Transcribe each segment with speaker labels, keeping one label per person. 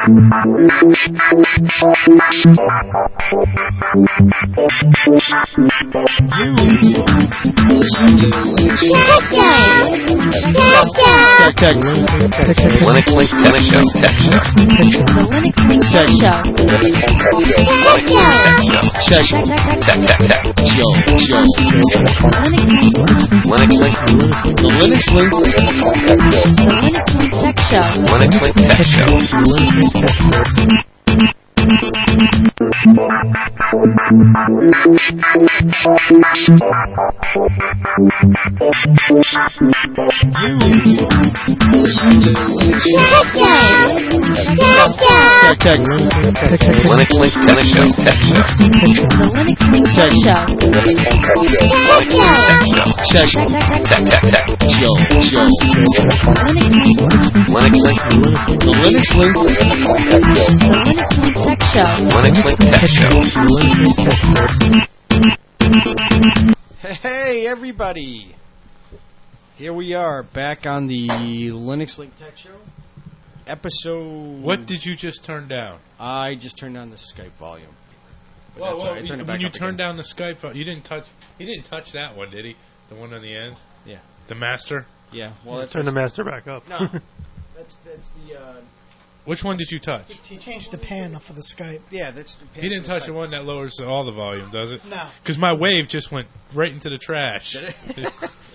Speaker 1: Linux Link Tech Show.
Speaker 2: The Linux Link Tech Show.
Speaker 1: Tech. Linux Link. The Linux Link.
Speaker 2: The Linux Link Tech Show.
Speaker 1: Linux Link Tech Show. Tech. Linux Link Tech Show.
Speaker 2: The Linux Link Tech Show.
Speaker 1: Tech. Linux Link. The Linux Link.
Speaker 2: The Linux Link Tech Show.
Speaker 1: Linux Link Tech Show.
Speaker 3: Hey, everybody! Here we are, back on the Linux Link Tech Show. Episode...
Speaker 4: What did you just turn down?
Speaker 3: I just turned down the Skype volume.
Speaker 4: Whoa,
Speaker 3: Sorry, I turned it back
Speaker 4: when you
Speaker 3: up
Speaker 4: turned
Speaker 3: again.
Speaker 4: down the Skype, he didn't touch that one, did he? The one on the end?
Speaker 3: Yeah.
Speaker 4: The master?
Speaker 3: Yeah, well, that's...
Speaker 5: Turn the master back up.
Speaker 3: No, that's the...
Speaker 4: Which one did you touch?
Speaker 6: He changed the pan for the Skype.
Speaker 3: Yeah, that's the...
Speaker 4: He didn't touch the one that lowers all the volume, does it?
Speaker 6: No.
Speaker 4: Because my wave just went right into the trash.
Speaker 3: Did it?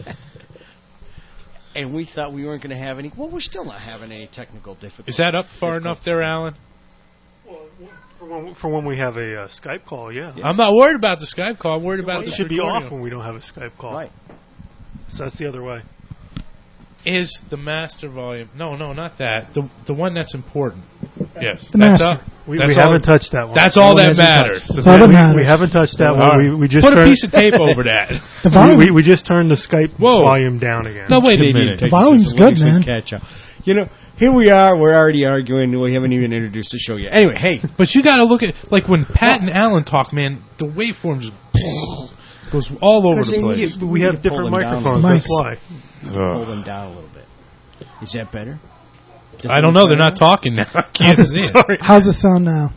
Speaker 3: And we thought we weren't going to have any... Well, we're still not having any technical difficulties.
Speaker 4: Is that up far enough there, Alan?
Speaker 5: Well, for when we have a Skype call, yeah.
Speaker 4: I'm not worried about the Skype call. I'm worried about
Speaker 5: It
Speaker 4: the
Speaker 5: should be
Speaker 4: recording.
Speaker 5: off when we don't have a Skype call.
Speaker 3: Right.
Speaker 5: So that's the other way.
Speaker 4: Is the master volume... No, not that. The one that's important. Yes.
Speaker 6: The
Speaker 4: that's
Speaker 6: master.
Speaker 4: up.
Speaker 5: We
Speaker 4: That's
Speaker 5: haven't
Speaker 4: all,
Speaker 5: touched that one.
Speaker 4: That's all that
Speaker 6: hasn't
Speaker 4: matters.
Speaker 6: touched. That's all that matters.
Speaker 5: We haven't touched that
Speaker 4: All
Speaker 5: one.
Speaker 4: right.
Speaker 5: We just
Speaker 4: Put a
Speaker 5: turned,
Speaker 4: piece of tape over that.
Speaker 6: The volume,
Speaker 5: we just turned the Skype volume down again.
Speaker 4: No, wait a
Speaker 3: Maybe
Speaker 4: minute.
Speaker 3: take
Speaker 6: volume's
Speaker 3: this to
Speaker 6: good,
Speaker 3: Linux Link
Speaker 6: man.
Speaker 3: Catch up. You know, here we are. We're already arguing. We haven't even introduced the show yet. Anyway, hey.
Speaker 4: But you got to look at, like, when Pat and Alan talk, man, the waveform just goes all over the place.
Speaker 5: We have different microphones,
Speaker 6: Mics.
Speaker 5: that's why.
Speaker 3: Pull them down a little bit. Is that better?
Speaker 4: I don't know. They're not talking now. I can't see it.
Speaker 5: Sorry.
Speaker 6: how's it sound now?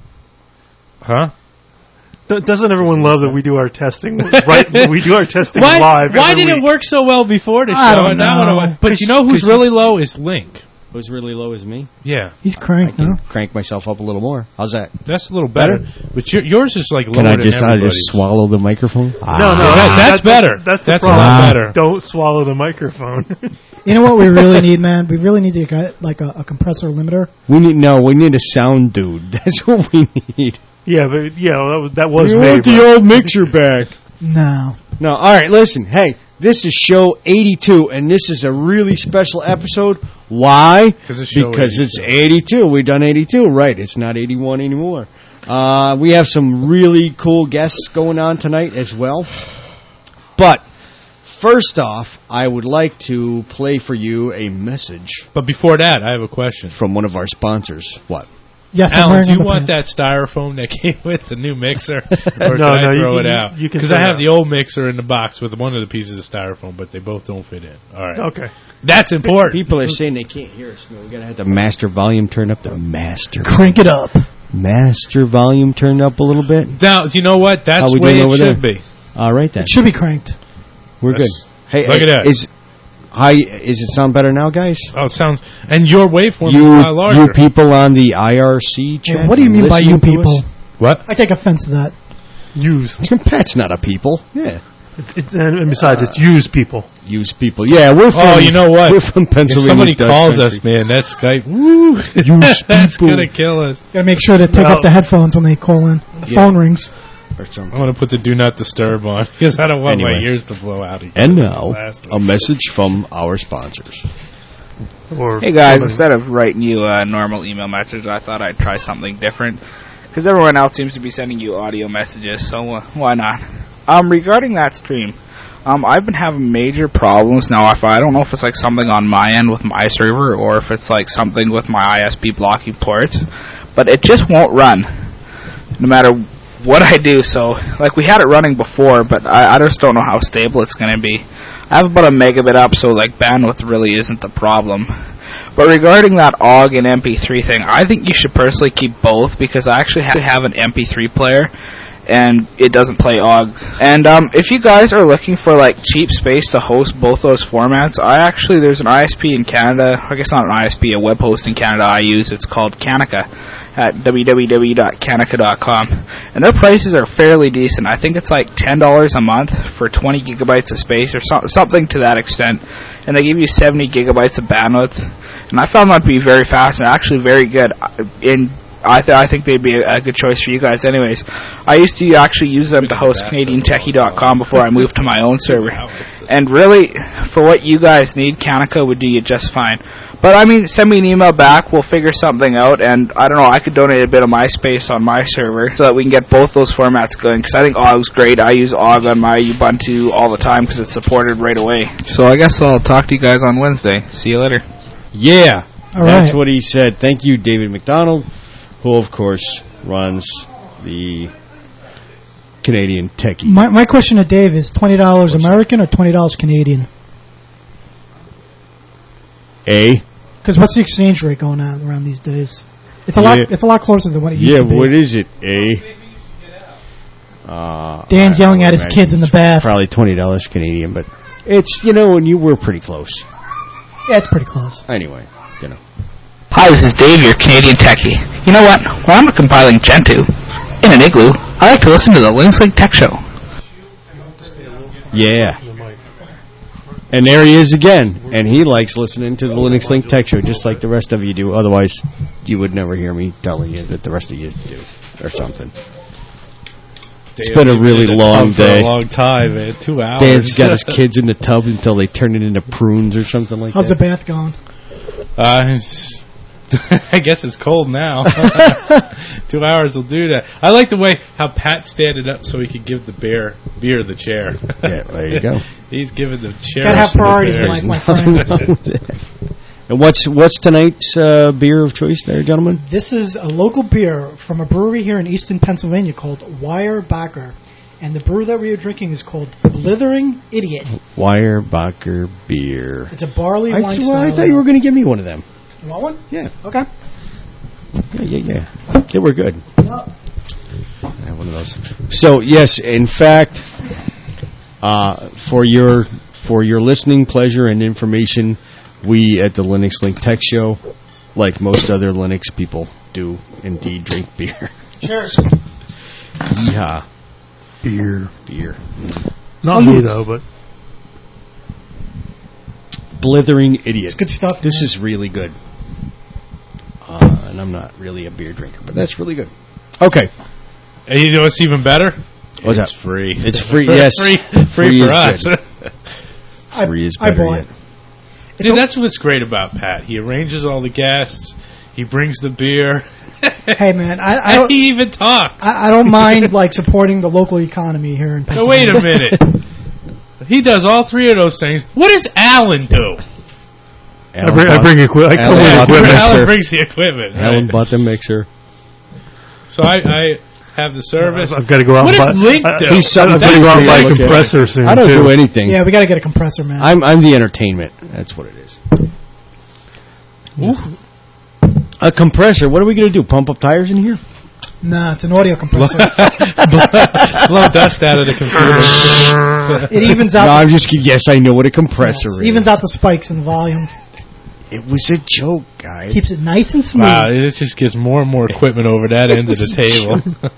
Speaker 4: Huh?
Speaker 5: Doesn't everyone love that we do our testing right? We do our testing live.
Speaker 4: Why
Speaker 5: every
Speaker 4: did
Speaker 5: week.
Speaker 4: it work so well before the show?
Speaker 6: I don't
Speaker 4: And now
Speaker 6: know.
Speaker 4: But you know who's really low is Link.
Speaker 3: Who's really low is me.
Speaker 4: Yeah,
Speaker 6: He's
Speaker 3: I
Speaker 6: cranked,
Speaker 3: can
Speaker 6: huh?
Speaker 3: crank myself up a little more. How's that?
Speaker 4: that's a little better. But yours is like lower
Speaker 3: Can I
Speaker 4: than
Speaker 3: just
Speaker 4: everybody's.
Speaker 3: swallow the microphone?
Speaker 5: No,
Speaker 4: that's better.
Speaker 5: That's the
Speaker 4: That's a
Speaker 5: problem.
Speaker 4: lot better.
Speaker 5: Don't swallow the microphone.
Speaker 6: You know what we really need, man? We really need to get like a compressor limiter.
Speaker 3: We need a sound dude. That's what we need.
Speaker 5: Yeah, but that was
Speaker 3: We
Speaker 5: me.
Speaker 3: want the old mixer back.
Speaker 6: No.
Speaker 3: No, all right, listen. Hey, this is show 82, and this is a really special episode. Why?
Speaker 4: Because
Speaker 3: it's 82. We've done 82, right. It's not 81 anymore. We have some really cool guests going on tonight as well. But first off, I would like to play for you a message
Speaker 4: But before that, I have a question.
Speaker 3: from one of our sponsors. What?
Speaker 6: Yes, I'm
Speaker 4: Alan,
Speaker 6: wearing
Speaker 4: do you
Speaker 6: underpants.
Speaker 4: want that styrofoam that came with the new mixer? Or
Speaker 5: No,
Speaker 4: can I throw
Speaker 5: you
Speaker 4: it
Speaker 5: can-
Speaker 4: out?
Speaker 5: you can
Speaker 4: Because
Speaker 5: throw
Speaker 4: I
Speaker 5: it
Speaker 4: have
Speaker 5: out.
Speaker 4: the old mixer in the box with one of the pieces of styrofoam, but they both don't fit in. All right.
Speaker 5: Okay.
Speaker 4: That's important.
Speaker 3: People are saying they can't hear us. We're going to have the master volume turned up. The master.
Speaker 6: Crank it up.
Speaker 3: Master volume turned up a little bit.
Speaker 4: Now, you know what? That's
Speaker 3: How we
Speaker 4: the way
Speaker 3: doing
Speaker 4: it
Speaker 3: over
Speaker 4: should
Speaker 3: there?
Speaker 4: be.
Speaker 3: All right, then.
Speaker 6: It should be cranked.
Speaker 3: We're good.
Speaker 4: That's-
Speaker 3: Hey,
Speaker 4: look at that.
Speaker 3: Is it sound better now, guys?
Speaker 4: Oh, it sounds... And your waveform is a lot larger.
Speaker 3: You people on the IRC chat.
Speaker 6: Hey, what do you mean by you
Speaker 3: listening to
Speaker 6: people?
Speaker 3: us?
Speaker 4: What?
Speaker 6: I take offense to that.
Speaker 5: Use.
Speaker 3: Pat's not a people. Yeah.
Speaker 5: And besides, it's used people.
Speaker 3: Use people. Yeah, we're from...
Speaker 4: Oh, you know what?
Speaker 3: We're from
Speaker 4: If
Speaker 3: Pennsylvania.
Speaker 4: somebody
Speaker 3: Dutch
Speaker 4: calls
Speaker 3: country.
Speaker 4: us, man, that Skype, woo, that's
Speaker 3: people.
Speaker 4: going to kill us.
Speaker 6: Gotta make sure to take
Speaker 5: No.
Speaker 6: off the headphones when they call in. The phone rings.
Speaker 3: Or something.
Speaker 4: I want to put the do not disturb on because I don't want my
Speaker 3: Anyway.
Speaker 4: ears to blow out.
Speaker 3: And now,
Speaker 4: Last
Speaker 3: a message from our sponsors.
Speaker 5: Or
Speaker 7: Hey guys,
Speaker 5: somebody-
Speaker 7: instead of writing you a normal email message, I thought I'd try something different. Because everyone else seems to be sending you audio messages, so why not? Regarding that stream, I've been having major problems now. I don't know if it's like something on my end with my server or if it's like something with my ISP blocking ports, but it just won't run, no matter what I do. So, like, we had it running before, but I just don't know how stable it's going to be. I have about a megabit up, so like bandwidth really isn't the problem. But regarding that OGG and MP3 thing, I think you should personally keep both, because I actually have an MP3 player, and it doesn't play OGG. And if you guys are looking for like cheap space to host both those formats, there's an ISP in Canada, I guess not an ISP, a web host in Canada I use. It's called Kanika at www.kanika.com, and their prices are fairly decent. I think it's like $10 a month for 20 gigabytes of space or something to that extent, and they give you 70 gigabytes of bandwidth, and I found that to be very fast and actually very good. I think they'd be a good choice for you guys anyways. I used to actually use them to host CanadianTechie.com before I moved to my own server. And really, for what you guys need, Kanika would do you just fine. But I mean, send me an email back, we'll figure something out, and I don't know, I could donate a bit of my space on my server so that we can get both those formats going, because I think OGG's great. I use OGG on my Ubuntu all the time because it's supported right away. So I guess I'll talk to you guys on Wednesday. See you later.
Speaker 3: Yeah,
Speaker 6: All
Speaker 3: that's
Speaker 6: right.
Speaker 3: what he said. Thank you, David McDonald, who, of course, runs the Canadian Techie.
Speaker 6: My question to Dave is $20 American or $20 Canadian? Because what's the exchange rate going on around these days? It's a lot. It's a lot closer than what it used to be.
Speaker 3: Yeah, what is it?
Speaker 6: Dan's yelling at his kids in the bath.
Speaker 3: Probably $20 Canadian, but it's, and you were pretty close.
Speaker 6: Yeah, it's pretty close.
Speaker 3: Anyway,
Speaker 7: Hi, this is Dave, your Canadian Techie. You know what? When I'm compiling Gentoo in an igloo, I like to listen to the Linux Link Tech Show.
Speaker 3: Yeah. And there he is again, and he likes listening to the Linux Link Tech Show just like the rest of you do. Otherwise, you would never hear me telling you that the rest of you do, or something. It's been a really long day.
Speaker 4: For a long time, man. 2 hours.
Speaker 3: Dan's got his kids in the tub until they turn it into prunes or something like
Speaker 6: How's
Speaker 3: that.
Speaker 6: the bath going?
Speaker 4: I guess it's cold now. 2 hours will do that. I like the way how Pat standing up so he could give the beer the chair.
Speaker 3: Yeah, there you go.
Speaker 4: He's giving the chair.
Speaker 6: Gotta have priorities in life, my friend.
Speaker 3: And what's tonight's beer of choice there, gentlemen?
Speaker 6: This is a local beer from a brewery here in Easton, Pennsylvania called Weyerbacher. And the brew that we are drinking is called Blithering Idiot.
Speaker 3: Weyerbacher beer.
Speaker 6: It's a barley wine
Speaker 3: I
Speaker 6: style.
Speaker 3: thought you were going to give me one of them.
Speaker 6: You want one?
Speaker 3: Yeah.
Speaker 6: Okay.
Speaker 3: Yeah. They were good. I have one of those. So, yes, in fact, for your listening pleasure and information, we at the Linux Link Tech Show, like most other Linux people, do indeed drink beer.
Speaker 6: Cheers.
Speaker 3: Yeehaw.
Speaker 5: Beer. Not
Speaker 3: Salute.
Speaker 5: me, though, but...
Speaker 3: Blithering Idiot.
Speaker 6: It's good stuff.
Speaker 3: This
Speaker 6: man.
Speaker 3: is really good. And I'm not really a beer drinker, but that's really good. Okay.
Speaker 4: And you know what's even better?
Speaker 3: What's
Speaker 4: It's
Speaker 3: that?
Speaker 4: free.
Speaker 3: It's free, yes.
Speaker 4: Free for
Speaker 3: is
Speaker 4: us.
Speaker 3: good. Free is
Speaker 6: I
Speaker 3: better
Speaker 6: bought
Speaker 3: yet.
Speaker 6: it.
Speaker 4: See, that's what's great about Pat. He arranges all the guests. He brings the beer.
Speaker 6: Hey, man, I
Speaker 4: And
Speaker 6: don't,
Speaker 4: he even talks.
Speaker 6: I don't mind like supporting the local economy here in
Speaker 4: So
Speaker 6: Pennsylvania.
Speaker 4: wait a minute. He does all three of those things. What does Alan do?
Speaker 5: I bring equipment. I come
Speaker 3: Alan
Speaker 5: with
Speaker 3: bought the
Speaker 5: equipment.
Speaker 3: mixer.
Speaker 4: Alan brings the equipment.
Speaker 3: Alan
Speaker 4: Right?
Speaker 3: bought the mixer.
Speaker 4: So I have the service.
Speaker 5: I've got to go out
Speaker 4: What
Speaker 5: and
Speaker 4: does
Speaker 5: buy...
Speaker 4: Link do?
Speaker 3: He's something
Speaker 5: I've got to go out and buy a
Speaker 3: That's-
Speaker 5: compressor soon,
Speaker 3: I don't
Speaker 5: too.
Speaker 3: do anything.
Speaker 6: Yeah, we got to get a compressor, man.
Speaker 3: I'm the entertainment. That's what it is. A compressor. What are we going to do? Pump up tires in here?
Speaker 6: Nah, it's an audio compressor.
Speaker 4: Blow dust out of the computer.
Speaker 6: It evens out.
Speaker 3: No, I'm
Speaker 6: the,
Speaker 3: just kidding. Yes, I know what a compressor is.
Speaker 6: evens out the spikes in volume.
Speaker 3: It was a joke, guys.
Speaker 6: Keeps it nice and smooth.
Speaker 4: Wow, it just gives more and more equipment over that end of the table.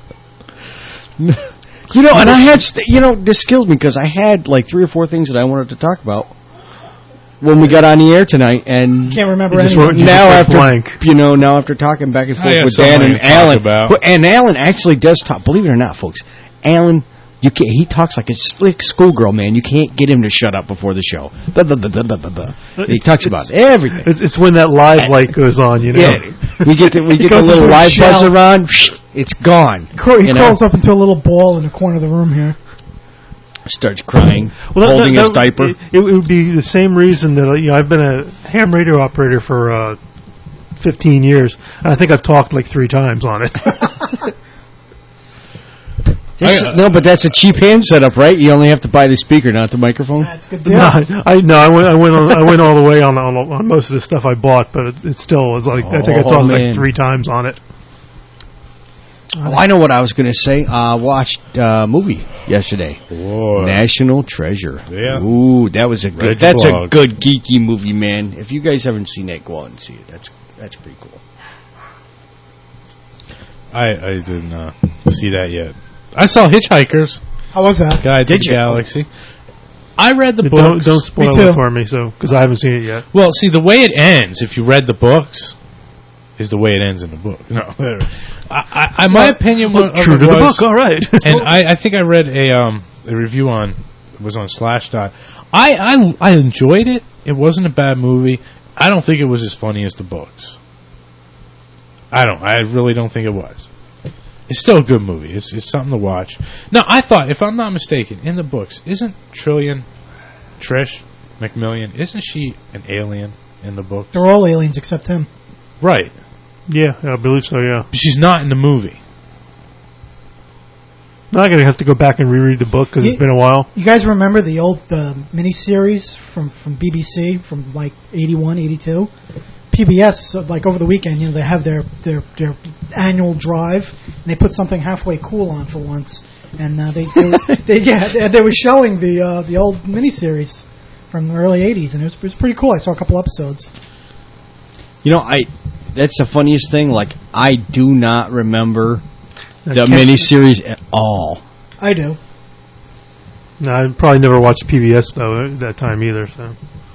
Speaker 3: And I had, this killed me because I had like 3 or 4 things that I wanted to talk about when we got on the air tonight, and
Speaker 6: Can't remember
Speaker 5: You just
Speaker 6: anything.
Speaker 5: wrote- you
Speaker 3: now
Speaker 5: just
Speaker 3: after
Speaker 5: went blank.
Speaker 3: now after talking back and
Speaker 4: I
Speaker 3: forth
Speaker 4: have
Speaker 3: with
Speaker 4: so
Speaker 3: Dan
Speaker 4: many
Speaker 3: and
Speaker 4: to talk
Speaker 3: Alan,
Speaker 4: about.
Speaker 3: and Alan actually does talk. Believe it or not, folks, Alan, you can't. He talks like a slick schoolgirl, man. You can't get him to shut up before the show. He talks about everything.
Speaker 5: It's when that live light goes on, you know.
Speaker 3: Yeah, we get the
Speaker 6: goes
Speaker 3: little
Speaker 6: into a
Speaker 3: live
Speaker 6: shell.
Speaker 3: buzzer on. It's gone.
Speaker 6: He
Speaker 3: You know?
Speaker 6: crawls up into a little ball in the corner of the room here.
Speaker 3: Starts crying,
Speaker 5: Well,
Speaker 3: holding his diaper.
Speaker 5: It would be the same reason that I've been a ham radio operator for 15 years, and I think I've talked like 3 times on it.
Speaker 3: No, but that's a cheap hand setup, right? You only have to buy the speaker, not the microphone.
Speaker 6: That's a good deal.
Speaker 5: I went all the way on most of the stuff I bought, but it still was like I think I talked like 3 times on it.
Speaker 3: Oh, I know what I was going to say. Watched a movie yesterday.
Speaker 4: Whoa.
Speaker 3: National Treasure.
Speaker 4: Yeah.
Speaker 3: Ooh, that was a good.
Speaker 4: Red
Speaker 3: That's
Speaker 4: Dog.
Speaker 3: a good geeky movie, man. If you guys haven't seen it, go out and see it. That's pretty cool.
Speaker 4: I didn't see that yet. I saw Hitchhikers.
Speaker 6: How was that?
Speaker 4: Guide to
Speaker 3: Did
Speaker 4: the
Speaker 3: you?
Speaker 4: Galaxy. I read the books.
Speaker 5: Don't spoil
Speaker 6: Me too.
Speaker 5: it for me, because I haven't seen it yet.
Speaker 4: Well, see, the way it ends, if you read the books, is the way it ends in the book. No, my opinion was
Speaker 5: True to the book, all right.
Speaker 4: and I think I read a review on it was on Slashdot. I enjoyed it. It wasn't a bad movie. I don't think it was as funny as the books. I really don't think it was. It's still a good movie. It's something to watch. Now, I thought, if I'm not mistaken, in the books, isn't Trish McMillian, isn't she an alien in the book?
Speaker 6: They're all aliens except him.
Speaker 4: Right.
Speaker 5: Yeah, I believe so, yeah.
Speaker 4: But she's not in the movie.
Speaker 5: Now I'm going to have to go back and reread the book because it's been a while.
Speaker 6: You guys remember the old miniseries from BBC from like 81, 82? PBS, like over the weekend, they have their annual drive, and they put something halfway cool on for once. And they were showing the old miniseries from the early 80s, and it was pretty cool. I saw a couple episodes.
Speaker 3: You know, that's the funniest thing. Like, I do not remember the miniseries at all.
Speaker 6: I do.
Speaker 5: No, I probably never watched PBS though at that time either. So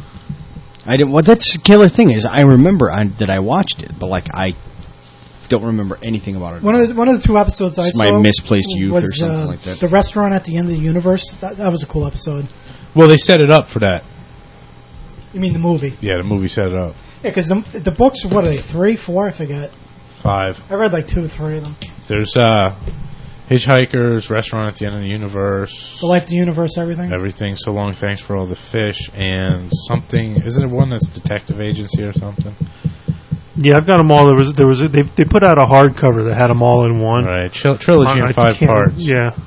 Speaker 3: I didn't. Well, that's the killer thing is I remember that I watched it, but like I don't remember anything about it.
Speaker 6: One of the 2 episodes I
Speaker 3: It's
Speaker 6: saw
Speaker 3: my misplaced youth
Speaker 6: was
Speaker 3: or something like that.
Speaker 6: the restaurant at the end of the universe. That was a cool episode.
Speaker 4: Well, they set it up for that.
Speaker 6: You mean the movie?
Speaker 4: Yeah, the movie set it up.
Speaker 6: Yeah, because the books, what are they, 3, 4? I forget.
Speaker 4: 5.
Speaker 6: I read like 2 or 3 of them.
Speaker 4: There's Hitchhikers, Restaurant at the End of the Universe.
Speaker 6: The Life of the Universe, everything.
Speaker 4: Everything. So Long, Thanks for All the Fish, and something. Isn't it one that's Detective Agency or something?
Speaker 5: yeah, I've got them all. They put out a hardcover that had them all in one.
Speaker 4: Right. Trilogy in 5 parts.
Speaker 5: Yeah.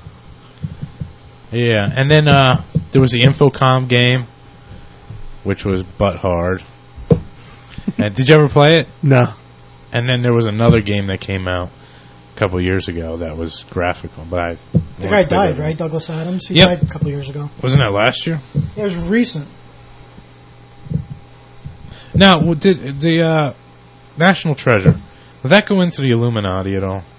Speaker 4: Yeah, and then there was the Infocom game, which was butt hard. And did you ever play it?
Speaker 5: No.
Speaker 4: And then there was another game that came out a couple years ago that was graphical, but
Speaker 6: The guy died, right? Douglas Adams. He
Speaker 4: Yep.
Speaker 6: died a couple of years ago.
Speaker 4: Wasn't that last year?
Speaker 6: It was recent.
Speaker 4: Now, did the National Treasure, did that go into the Illuminati at all?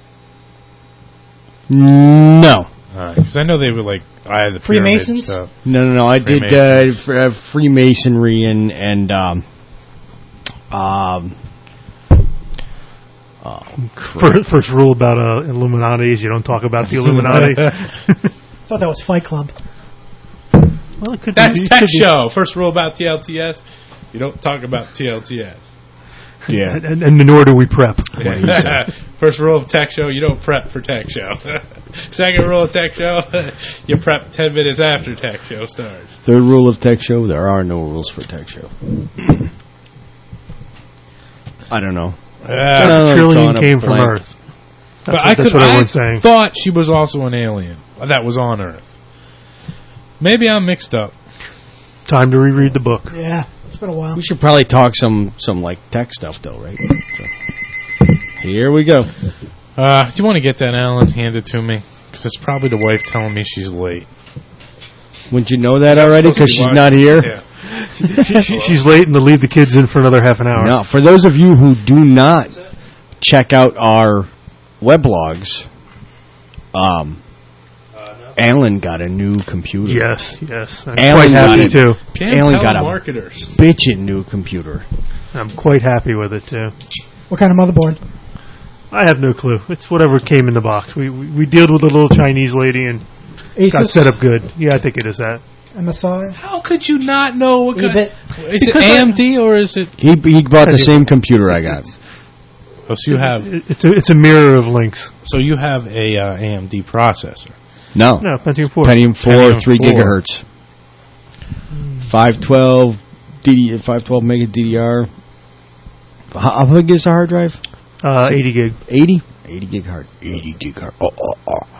Speaker 3: No.
Speaker 4: Because I know they were like Eye of the Pyramid
Speaker 6: Freemasons?
Speaker 4: stuff.
Speaker 3: No. I did Freemasonry and
Speaker 5: First rule about Illuminati is you don't talk about the Illuminati.
Speaker 6: I thought that was Fight Club.
Speaker 5: Well, it could
Speaker 4: That's
Speaker 5: be,
Speaker 4: Tech Show. First rule about TLTS, you don't talk about TLTS.
Speaker 3: yeah.
Speaker 5: And nor do we prep.
Speaker 4: First rule of Tech Show, you don't prep for Tech Show. Second rule of Tech Show, you prep 10 minutes after Tech Show starts.
Speaker 3: Third rule of Tech Show: there are no rules for Tech Show. I don't know.
Speaker 5: The trillion came from Earth. That's what everyone's saying.
Speaker 4: Thought she was also an alien that was on Earth. Maybe I'm mixed up.
Speaker 5: Time to reread the book.
Speaker 6: Yeah, it's been a while.
Speaker 3: We should probably talk some like tech stuff though, right? So, here we go.
Speaker 4: Do you want to get that, Alan? Hand it to me, because it's probably the wife telling me she's late.
Speaker 3: Wouldn't you know that already? Because she's not here.
Speaker 4: Yeah.
Speaker 5: She's late and to leave the kids in for another half an hour.
Speaker 3: Now, for those of you who do not check out our weblogs, Alan got a new computer.
Speaker 5: Yes. I'm
Speaker 3: Alan
Speaker 5: quite happy
Speaker 3: got
Speaker 5: too.
Speaker 3: Alan got a
Speaker 4: marketers.
Speaker 3: bitchin' new computer.
Speaker 5: I'm quite happy with it too.
Speaker 6: What kind of motherboard?
Speaker 5: I have no clue. It's whatever came in the box. We dealt with a little Chinese lady and got
Speaker 6: Asus?
Speaker 5: set up good. Yeah, I think it is that.
Speaker 6: MSI?
Speaker 4: How could you not know what kind?
Speaker 6: EBIT?
Speaker 4: Is it AMD or is it?
Speaker 3: He bought the same computer I got.
Speaker 4: Oh, so you have
Speaker 5: It's a mirror of links.
Speaker 4: a AMD processor.
Speaker 3: No,
Speaker 5: Pentium 4.
Speaker 3: Pentium 4,
Speaker 4: Pentium
Speaker 3: 3
Speaker 4: 4.
Speaker 3: gigahertz, 512 mega DDR. How big is the hard drive?
Speaker 5: 80 gig.
Speaker 3: 80 gig hard. 80 gig hard.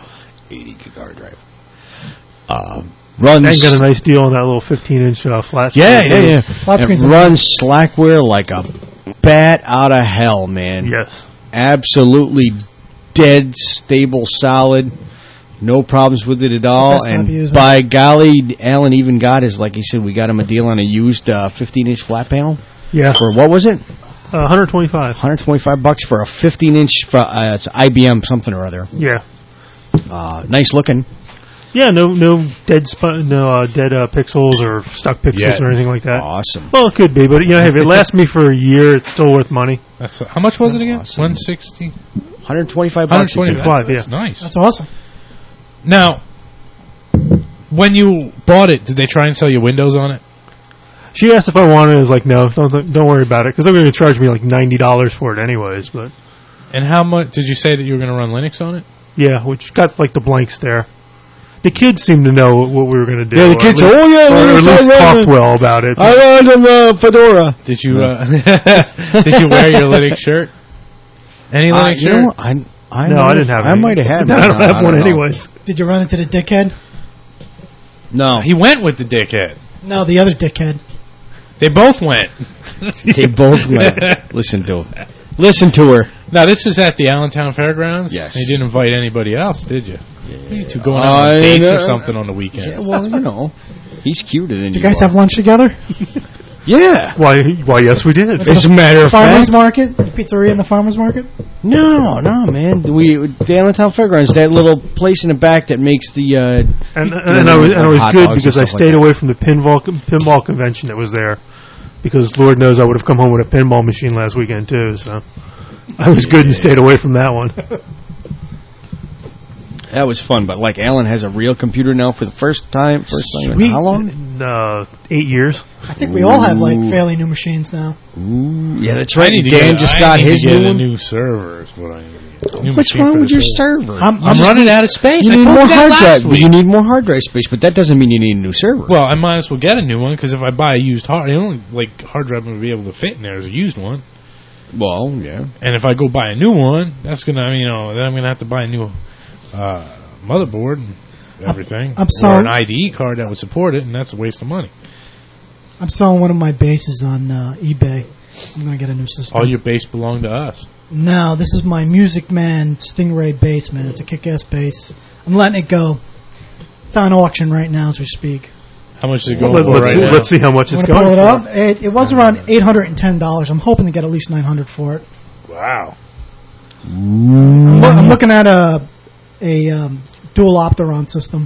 Speaker 3: 80 gig hard drive. Runs.
Speaker 5: And got a nice deal on that little 15-inch flat screen.
Speaker 3: Yeah.
Speaker 6: Flat
Speaker 3: It
Speaker 6: screen's
Speaker 3: runs Slackware like a bat out of hell, man.
Speaker 5: Yes.
Speaker 3: Absolutely dead, stable, solid. No problems with it at all.
Speaker 6: Best not to use
Speaker 3: And
Speaker 6: it.
Speaker 3: by golly, Alan even got his, like he said, we got him a deal on a used 15-inch flat panel.
Speaker 5: Yeah.
Speaker 3: For what was it?
Speaker 5: 125.
Speaker 3: $125 for a 15-inch. It's IBM something or other.
Speaker 5: Yeah.
Speaker 3: Nice looking.
Speaker 5: Yeah, no dead pixels or stuck pixels or anything like that.
Speaker 3: Awesome.
Speaker 5: Well, it could be, but if it lasts me for a year, it's still worth money.
Speaker 4: How much was it again?
Speaker 3: Awesome.
Speaker 4: 160.
Speaker 3: $125.
Speaker 4: That's nice.
Speaker 6: That's awesome.
Speaker 4: Now, when you bought it, did they try and sell you Windows on it?
Speaker 5: She asked if I wanted it. I was like, no, don't worry about it, because they're going to charge me like $90 for it anyways. But
Speaker 4: And how much did you say that you were going to run Linux on it?
Speaker 5: yeah, which got like the blanks there. The kids seemed to know what we were going to do.
Speaker 3: Yeah, the kids said,
Speaker 5: or at least talked well about it.
Speaker 3: I want a Fedora.
Speaker 4: Did you did you wear your Linux shirt? Any Linux
Speaker 3: You
Speaker 4: shirt?
Speaker 3: know, I
Speaker 5: didn't have
Speaker 3: I
Speaker 5: any.
Speaker 3: might have had
Speaker 5: I don't
Speaker 3: one.
Speaker 5: have one
Speaker 3: know.
Speaker 5: anyways.
Speaker 6: Did you run into the dickhead?
Speaker 3: No.
Speaker 4: He went with the dickhead.
Speaker 6: No, the other dickhead.
Speaker 4: They both went.
Speaker 3: They both went. Listen to her.
Speaker 4: Now, this is at the Allentown Fairgrounds?
Speaker 3: Yes.
Speaker 4: You didn't invite anybody else, did you? You two going out
Speaker 3: I
Speaker 4: on dates or
Speaker 3: know.
Speaker 4: something on the weekends?
Speaker 3: Yeah, well, he's cuter than
Speaker 6: Did you guys
Speaker 3: are.
Speaker 6: have lunch together?
Speaker 3: Yeah.
Speaker 5: Why, yes, we did.
Speaker 3: As a matter of
Speaker 6: Farmers
Speaker 3: fact.
Speaker 6: market? Pizzeria in the farmers market?
Speaker 3: No, man. The Allentown Fairgrounds, that little place in the back that makes the.
Speaker 5: And I was
Speaker 3: hot
Speaker 5: good
Speaker 3: dogs
Speaker 5: because
Speaker 3: and
Speaker 5: I
Speaker 3: stuff
Speaker 5: stayed
Speaker 3: like that.
Speaker 5: away from the pinball convention that was there. Because Lord knows I would have come home with a pinball machine last weekend too. So I was good and stayed away from that one.
Speaker 3: That was fun, but like Alan has a real computer now for the first time. In
Speaker 6: Sweet.
Speaker 3: how long?
Speaker 5: 8 years.
Speaker 6: I think we all have like fairly new machines now.
Speaker 3: Ooh, yeah, that's
Speaker 4: I
Speaker 3: right.
Speaker 4: need to
Speaker 3: Dan
Speaker 4: get,
Speaker 3: just
Speaker 4: I
Speaker 3: got
Speaker 4: need
Speaker 3: his
Speaker 4: to get
Speaker 3: new
Speaker 4: a
Speaker 3: one.
Speaker 4: new server is what I need to get. New
Speaker 3: What's
Speaker 4: machine
Speaker 3: wrong
Speaker 4: for
Speaker 3: with
Speaker 4: the
Speaker 3: your
Speaker 4: server.
Speaker 3: server?
Speaker 6: I'm
Speaker 4: running out of space.
Speaker 3: You
Speaker 4: I
Speaker 3: need
Speaker 4: told
Speaker 3: more
Speaker 4: you that
Speaker 3: hard
Speaker 4: last
Speaker 3: drive.
Speaker 4: week.
Speaker 3: You need more hard drive space, but that doesn't mean you need a new server.
Speaker 4: Well, I might as well get a new one because if I buy a used the only hard drive I'm going to be able to fit in there is a used one.
Speaker 3: Well, yeah.
Speaker 4: And if I go buy a new one, that's gonna then I'm gonna have to buy a new motherboard and everything,
Speaker 6: I'm
Speaker 4: or
Speaker 6: sorry.
Speaker 4: an IDE card that would support it, and that's a waste of money.
Speaker 6: I'm selling one of my bases on eBay. I'm going to get a new system.
Speaker 4: All your base belong to us.
Speaker 6: No, this is my Music Man Stingray bass, man. It's a kick-ass bass. I'm letting it go. It's on auction right now as we speak.
Speaker 4: How much is it going
Speaker 5: Let's
Speaker 4: for right now?
Speaker 5: let's see how much
Speaker 6: I'm
Speaker 5: it's
Speaker 6: going to
Speaker 5: going
Speaker 6: pull it
Speaker 5: for.
Speaker 6: up. It was around $810. I'm hoping to get at least $900 for it.
Speaker 4: Wow.
Speaker 6: I'm looking at a dual Opteron system.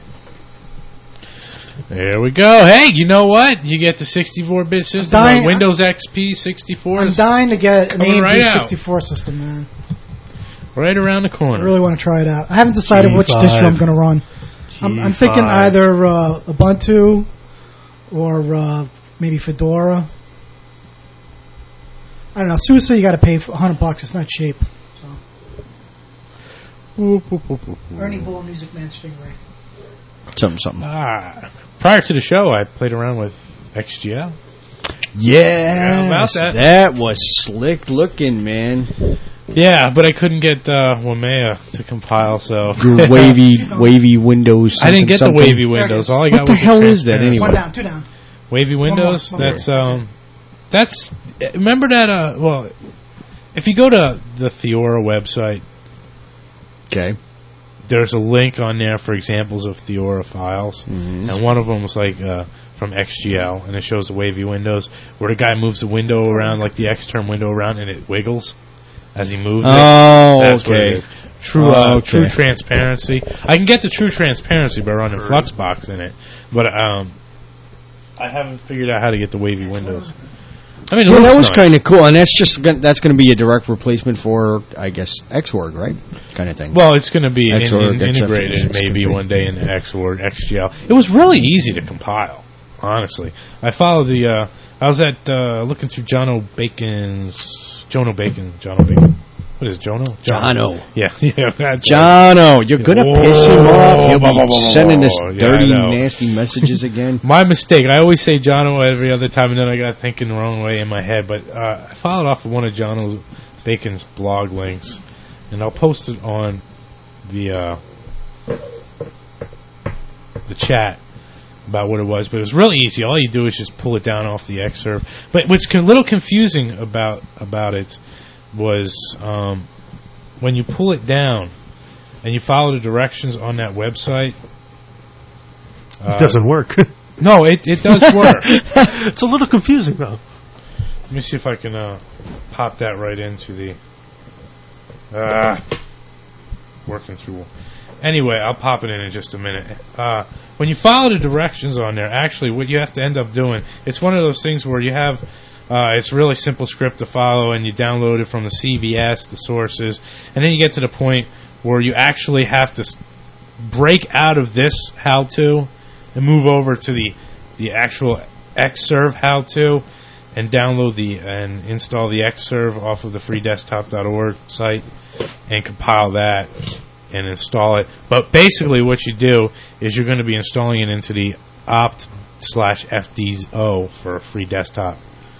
Speaker 4: There we go. Hey, you know what? You get the 64-bit system,
Speaker 6: dying-
Speaker 4: Windows XP 64
Speaker 6: I'm
Speaker 4: is
Speaker 6: dying to get an
Speaker 4: coming
Speaker 6: AMD
Speaker 4: right out.
Speaker 6: 64 system, man.
Speaker 4: right around the
Speaker 6: I
Speaker 4: corner.
Speaker 6: really want to try it out. I haven't decided which
Speaker 5: G5.
Speaker 6: distro I'm going to run. I'm thinking
Speaker 5: G5.
Speaker 6: either Ubuntu or maybe Fedora. I don't know. Seriously, you got to pay for $100. It's not cheap. Ernie Bull, Music Man Stingray.
Speaker 3: Something.
Speaker 4: Prior to the show, I played around with XGL.
Speaker 3: Yeah,
Speaker 4: about that.
Speaker 3: That was slick looking, man.
Speaker 4: Yeah, but I couldn't get Wamea to compile, so
Speaker 3: Your wavy windows.
Speaker 4: I didn't get
Speaker 3: something.
Speaker 4: the wavy
Speaker 6: There it
Speaker 4: windows.
Speaker 6: is.
Speaker 4: All I
Speaker 3: What
Speaker 4: got
Speaker 3: the
Speaker 4: was
Speaker 3: hell
Speaker 4: the
Speaker 3: is that
Speaker 4: transparent.
Speaker 3: anyway?
Speaker 6: One down, two down.
Speaker 4: Wavy
Speaker 6: more,
Speaker 4: windows.
Speaker 6: one more.
Speaker 4: That's remember that. Well, if you go to the Theora website,
Speaker 3: Okay.
Speaker 4: there's a link on there for examples of Theora files,
Speaker 3: Mhm.
Speaker 4: and one of them was like from XGL, and it shows the wavy windows where the guy moves the window around, like the X-term window around, and it wiggles as he moves it.
Speaker 3: Oh,
Speaker 4: That's what it
Speaker 3: okay.
Speaker 4: is. True,
Speaker 3: Okay.
Speaker 4: true transparency. I can get the true transparency by running Fluxbox in it, but I haven't figured out how to get the wavy windows. I mean, it
Speaker 3: Well, that
Speaker 4: looks
Speaker 3: was
Speaker 4: nice.
Speaker 3: kind of cool, and that's going to be a direct replacement for, I guess, Xorg, right? Kind of thing.
Speaker 4: Well, it's going to be
Speaker 3: Xorg,
Speaker 4: integrated
Speaker 3: XFX,
Speaker 4: maybe one day into Xorg, XGL. It was really easy to compile, honestly. I followed the. I was at looking through John O'Bacon. What is it, Jono?
Speaker 3: Jono.
Speaker 4: Yeah, yeah. That's
Speaker 3: Jono, you're going to piss him off. He'll
Speaker 4: blah, blah,
Speaker 3: be
Speaker 4: blah,
Speaker 3: sending
Speaker 4: blah,
Speaker 3: us
Speaker 4: blah. Yeah,
Speaker 3: dirty,
Speaker 4: I know.
Speaker 3: nasty messages again.
Speaker 4: My mistake. I always say Jono every other time, and then I got thinking the wrong way in my head. But I followed off of one of John Bacon's blog links, and I'll post it on the the chat about what it was, but it was really easy. All you do is just pull it down off the Xserve. But what's a little confusing about it was when you pull it down and you follow the directions on that website.
Speaker 5: It doesn't work.
Speaker 4: No, it does work.
Speaker 5: It's a little confusing, though.
Speaker 4: Let me see if I can pop that right into the... working through... Anyway, I'll pop it in just a minute. When you follow the directions on there, actually what you have to end up doing, it's one of those things where you have... it's a really simple script to follow, and you download it from the CVS, the sources, and then you get to the point where you actually have to break out of this how-to and move over to the actual Xserve how-to and download and install the Xserve off of the freedesktop.org site and compile that and install it. But basically what you do is you're going to be installing it into the opt/fdo for free desktop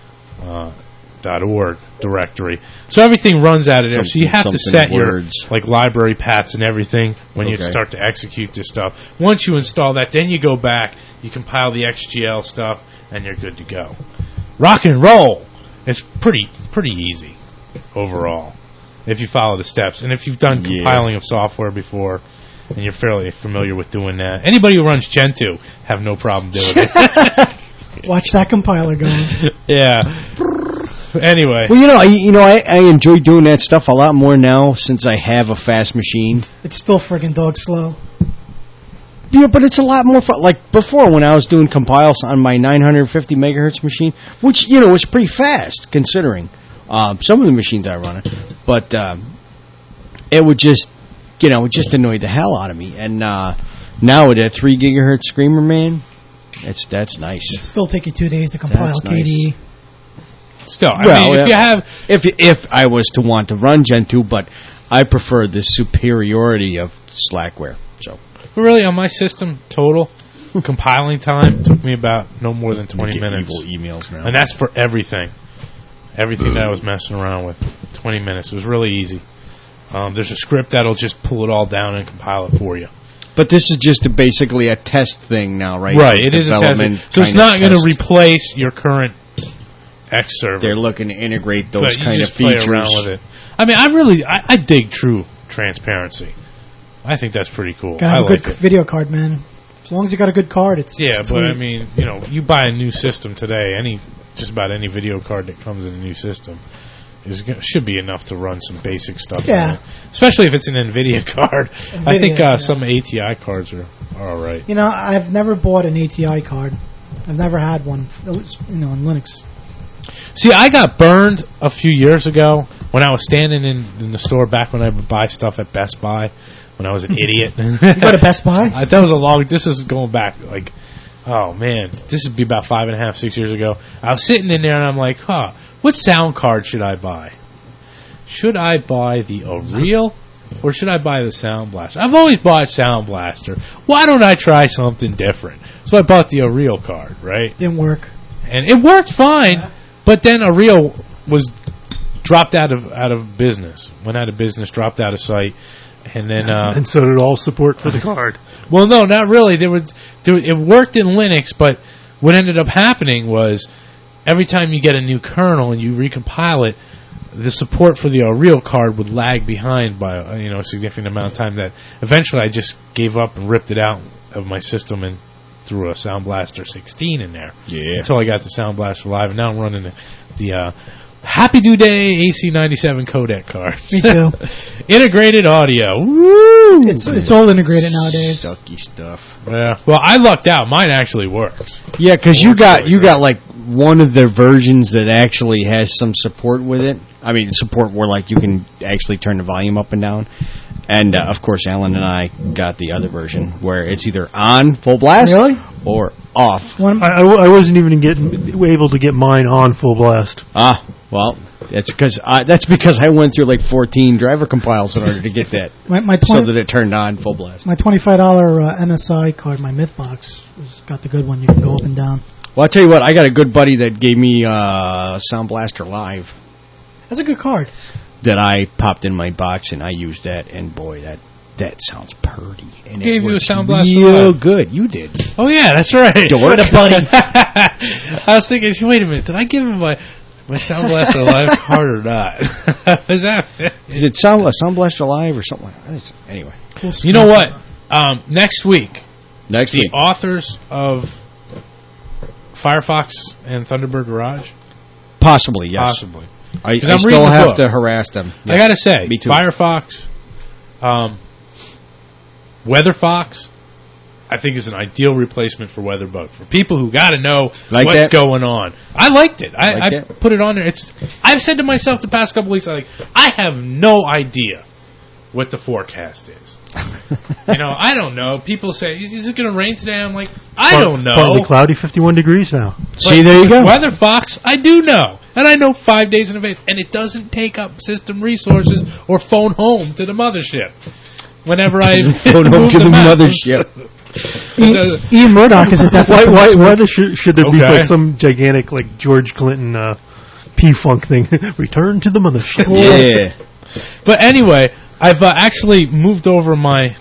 Speaker 4: .org directory. So everything runs out of there. So you have to set your library paths and everything when you start to execute this stuff. Once you install that, then you go back, you compile the XGL stuff, and you're good to go. Rock and roll! It's pretty easy overall if you follow the steps. And if you've done compiling of software before and you're fairly familiar with doing that, anybody who runs Gentoo have no problem doing it.
Speaker 6: Watch that compiler going.
Speaker 4: Yeah. Anyway.
Speaker 3: Well, I enjoy doing that stuff a lot more now since I have a fast machine.
Speaker 6: It's still friggin' dog slow.
Speaker 3: Yeah, but it's a lot more fun. Like before, when I was doing compiles on my 950 megahertz machine, which was pretty fast considering some of the machines I run it, but it would just it just annoyed the hell out of me. And now with that 3 gigahertz Screamer, man, that's nice.
Speaker 6: It'll still take you 2 days to compile KDE.
Speaker 4: Still, if you have,
Speaker 3: if I was to want to run Gentoo, but I prefer the superiority of Slackware. So,
Speaker 4: really, on my system, total compiling time took me about no more than 20 minutes.
Speaker 3: Evil emails now,
Speaker 4: and that's for everything that I was messing around with. 20 minutes. It was really easy. There's a script that'll just pull it all down and compile it for you.
Speaker 3: But this is just basically a test thing now, right?
Speaker 4: Right, it is a test. So it's not going to replace your current Xserve.
Speaker 3: They're looking to integrate those kind of features.
Speaker 4: Play around with it. I mean, I dig true transparency. I think that's pretty cool.
Speaker 6: Gotta have a good video card, man. As long as you got a good card, it's
Speaker 4: but
Speaker 6: sweet.
Speaker 4: I mean, you buy a new system today, just about any video card that comes in a new system should be enough to run some basic stuff.
Speaker 6: Yeah.
Speaker 4: On it. Especially if it's an NVIDIA card. I think some ATI cards are all right.
Speaker 6: I've never bought an ATI card. I've never had one. At least, on Linux.
Speaker 4: See, I got burned a few years ago when I was standing in the store back when I would buy stuff at Best Buy when I was an idiot.
Speaker 6: You go to Best Buy?
Speaker 4: This is going back, oh man, this would be about 5.5, 6 years ago. I was sitting in there and I'm like, what sound card should I buy? Should I buy the Ariel or should I buy the Sound Blaster? I've always bought Sound Blaster. Why don't I try something different? So I bought the Ariel card, right?
Speaker 6: Didn't work. And
Speaker 4: it worked fine, but then Ariel was dropped out of business. Went out of business, dropped out of sight. And then
Speaker 5: and so did all support for the card.
Speaker 4: Well, no, not really. It worked in Linux, but what ended up happening was every time you get a new kernel and you recompile it, the support for the Ariel card would lag behind by a significant amount of time. That eventually I just gave up and ripped it out of my system and threw a Sound Blaster 16 in there.
Speaker 3: Yeah.
Speaker 4: Until I got the Sound Blaster Live, and now I'm running the Happy Do Day AC97 codec cards.
Speaker 6: Me too.
Speaker 4: Integrated audio. Woo!
Speaker 6: It's all integrated nowadays.
Speaker 3: Sucky stuff.
Speaker 4: Yeah. Well, I lucked out. Mine actually works.
Speaker 3: Yeah, because you got like one of the versions that actually has some support with it. I mean, support where you can actually turn the volume up and down. And of course, Alan and I got the other version where it's either on full blast or off.
Speaker 5: I wasn't even able to get mine on full blast.
Speaker 3: Well, that's because I went through 14 driver compiles in order to get that, so that it turned on full blast.
Speaker 6: My $25 MSI card, my Mythbox, got the good one. You can go up and down.
Speaker 3: Well, I'll tell you what, I got a good buddy that gave me Sound Blaster Live.
Speaker 6: That's a good card.
Speaker 3: That I popped in my box, and I used that, and boy, That sounds purty. And
Speaker 4: Gave you a
Speaker 3: works
Speaker 4: Sound Blaster
Speaker 3: real
Speaker 4: Live.
Speaker 3: good. You did.
Speaker 4: Oh yeah, that's right.
Speaker 3: Dork.
Speaker 4: I was thinking, wait a minute, did I give him my Sound Blaster Live card or not? Is that?
Speaker 3: Is it Sound Blaster Live or something like that? Anyway.
Speaker 4: You know what? Next week,
Speaker 3: Next
Speaker 4: the
Speaker 3: week.
Speaker 4: authors of Firefox and Thunderbird Garage,
Speaker 3: Possibly, yes.
Speaker 4: possibly.
Speaker 3: I
Speaker 4: 'Cause I'm
Speaker 3: still
Speaker 4: reading the
Speaker 3: have
Speaker 4: book.
Speaker 3: to harass them.
Speaker 4: I gotta say,
Speaker 3: Me too.
Speaker 4: Firefox, WeatherFox, I think is an ideal replacement for WeatherBug for people who got to know
Speaker 3: Like
Speaker 4: what's
Speaker 3: that?
Speaker 4: going on. I liked it. I
Speaker 3: Like that?
Speaker 4: put it on there. I've said to myself the past couple weeks, I have no idea what the forecast is. I don't know. People say, is it going to rain today? I'm like, I don't know.
Speaker 5: Partly cloudy, 51 degrees now.
Speaker 3: See, there you go.
Speaker 4: WeatherFox, I do know. And I know 5 days in advance. And it doesn't take up system resources or phone home to the mothership. Whenever I
Speaker 3: Phone home
Speaker 4: move
Speaker 3: to the
Speaker 4: mouse.
Speaker 3: mothership.
Speaker 6: Ian Murdoch is a definite.
Speaker 5: Why should there be
Speaker 4: Okay.
Speaker 5: like some gigantic like George Clinton P-Funk thing? Return to the mothership.
Speaker 3: Yeah.
Speaker 4: But anyway, I've actually moved over my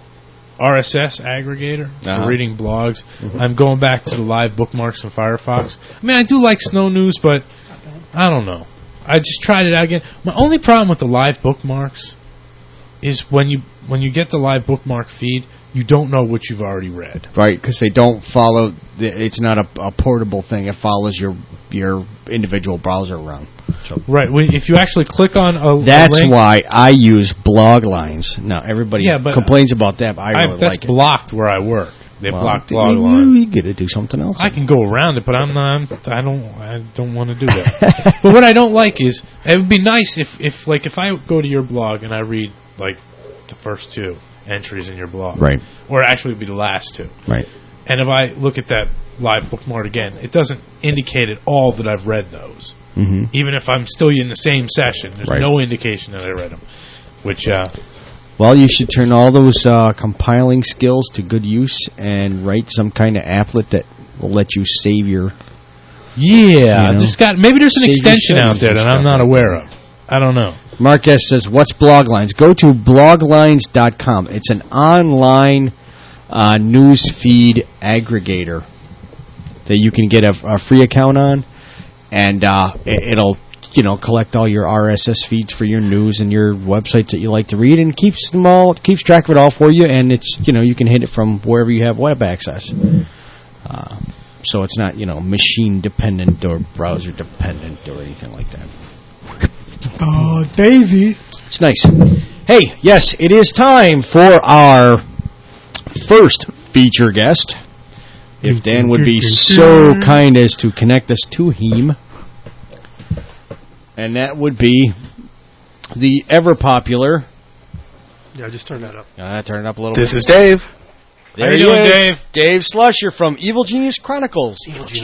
Speaker 4: RSS aggregator
Speaker 3: Uh-huh.
Speaker 4: for reading blogs. I'm going back to the live bookmarks in Firefox. I mean, I do like Snow News, but I don't know. I just tried it out again. My only problem with the live bookmarks is when you get the live bookmark feed, you don't know what you've already read.
Speaker 3: Right, because they don't follow. It's not a portable thing. It follows your individual browser around. So
Speaker 4: Right. If you actually click on a
Speaker 3: that's
Speaker 4: link,
Speaker 3: why I use blog lines. Now everybody
Speaker 4: Yeah, but
Speaker 3: complains about that. But I really
Speaker 4: that's
Speaker 3: like it.
Speaker 4: blocked where I work. They
Speaker 3: Well,
Speaker 4: block
Speaker 3: you-
Speaker 4: blog lines.
Speaker 3: You get to do something else.
Speaker 4: I can go around it, but I don't want to do that. But what I don't like is, it would be nice if I go to your blog and I read like the first two entries in your blog,
Speaker 3: Right.
Speaker 4: or actually it would be the last two,
Speaker 3: Right.
Speaker 4: and if I look at that live bookmark again, it doesn't indicate at all that I've read those,
Speaker 3: Mm-hmm.
Speaker 4: even if I'm still in the same session. There's
Speaker 3: Right.
Speaker 4: no indication that I read them, which
Speaker 3: Well, you should turn all those compiling skills to good use and write some kind of applet that will let you save your.
Speaker 4: yeah,
Speaker 3: know,
Speaker 4: maybe there's an
Speaker 3: save your
Speaker 4: extension out there
Speaker 3: shows
Speaker 4: that
Speaker 3: and
Speaker 4: I'm
Speaker 3: stuff
Speaker 4: not
Speaker 3: like
Speaker 4: aware of. I don't know.
Speaker 3: Mark S. says, what's Bloglines? Go to bloglines.com. It's an online news feed aggregator that you can get a free account on, and it'll collect all your RSS feeds for your news and your websites that you like to read, and keeps track of it all for you, and it's you can hit it from wherever you have web access. So it's not machine dependent or browser dependent or anything like that.
Speaker 6: Davey.
Speaker 3: It's nice. Hey, yes, it is time for our first feature guest. If Dan would be so kind as to connect us to him. And that would be the ever-popular...
Speaker 5: Yeah, just turn that up.
Speaker 3: turn it up a little
Speaker 7: This
Speaker 3: bit.
Speaker 7: is Dave.
Speaker 3: There
Speaker 4: How you
Speaker 3: he
Speaker 4: doing,
Speaker 3: is.
Speaker 4: Dave?
Speaker 3: Dave Slusher from Evil Genius Chronicles.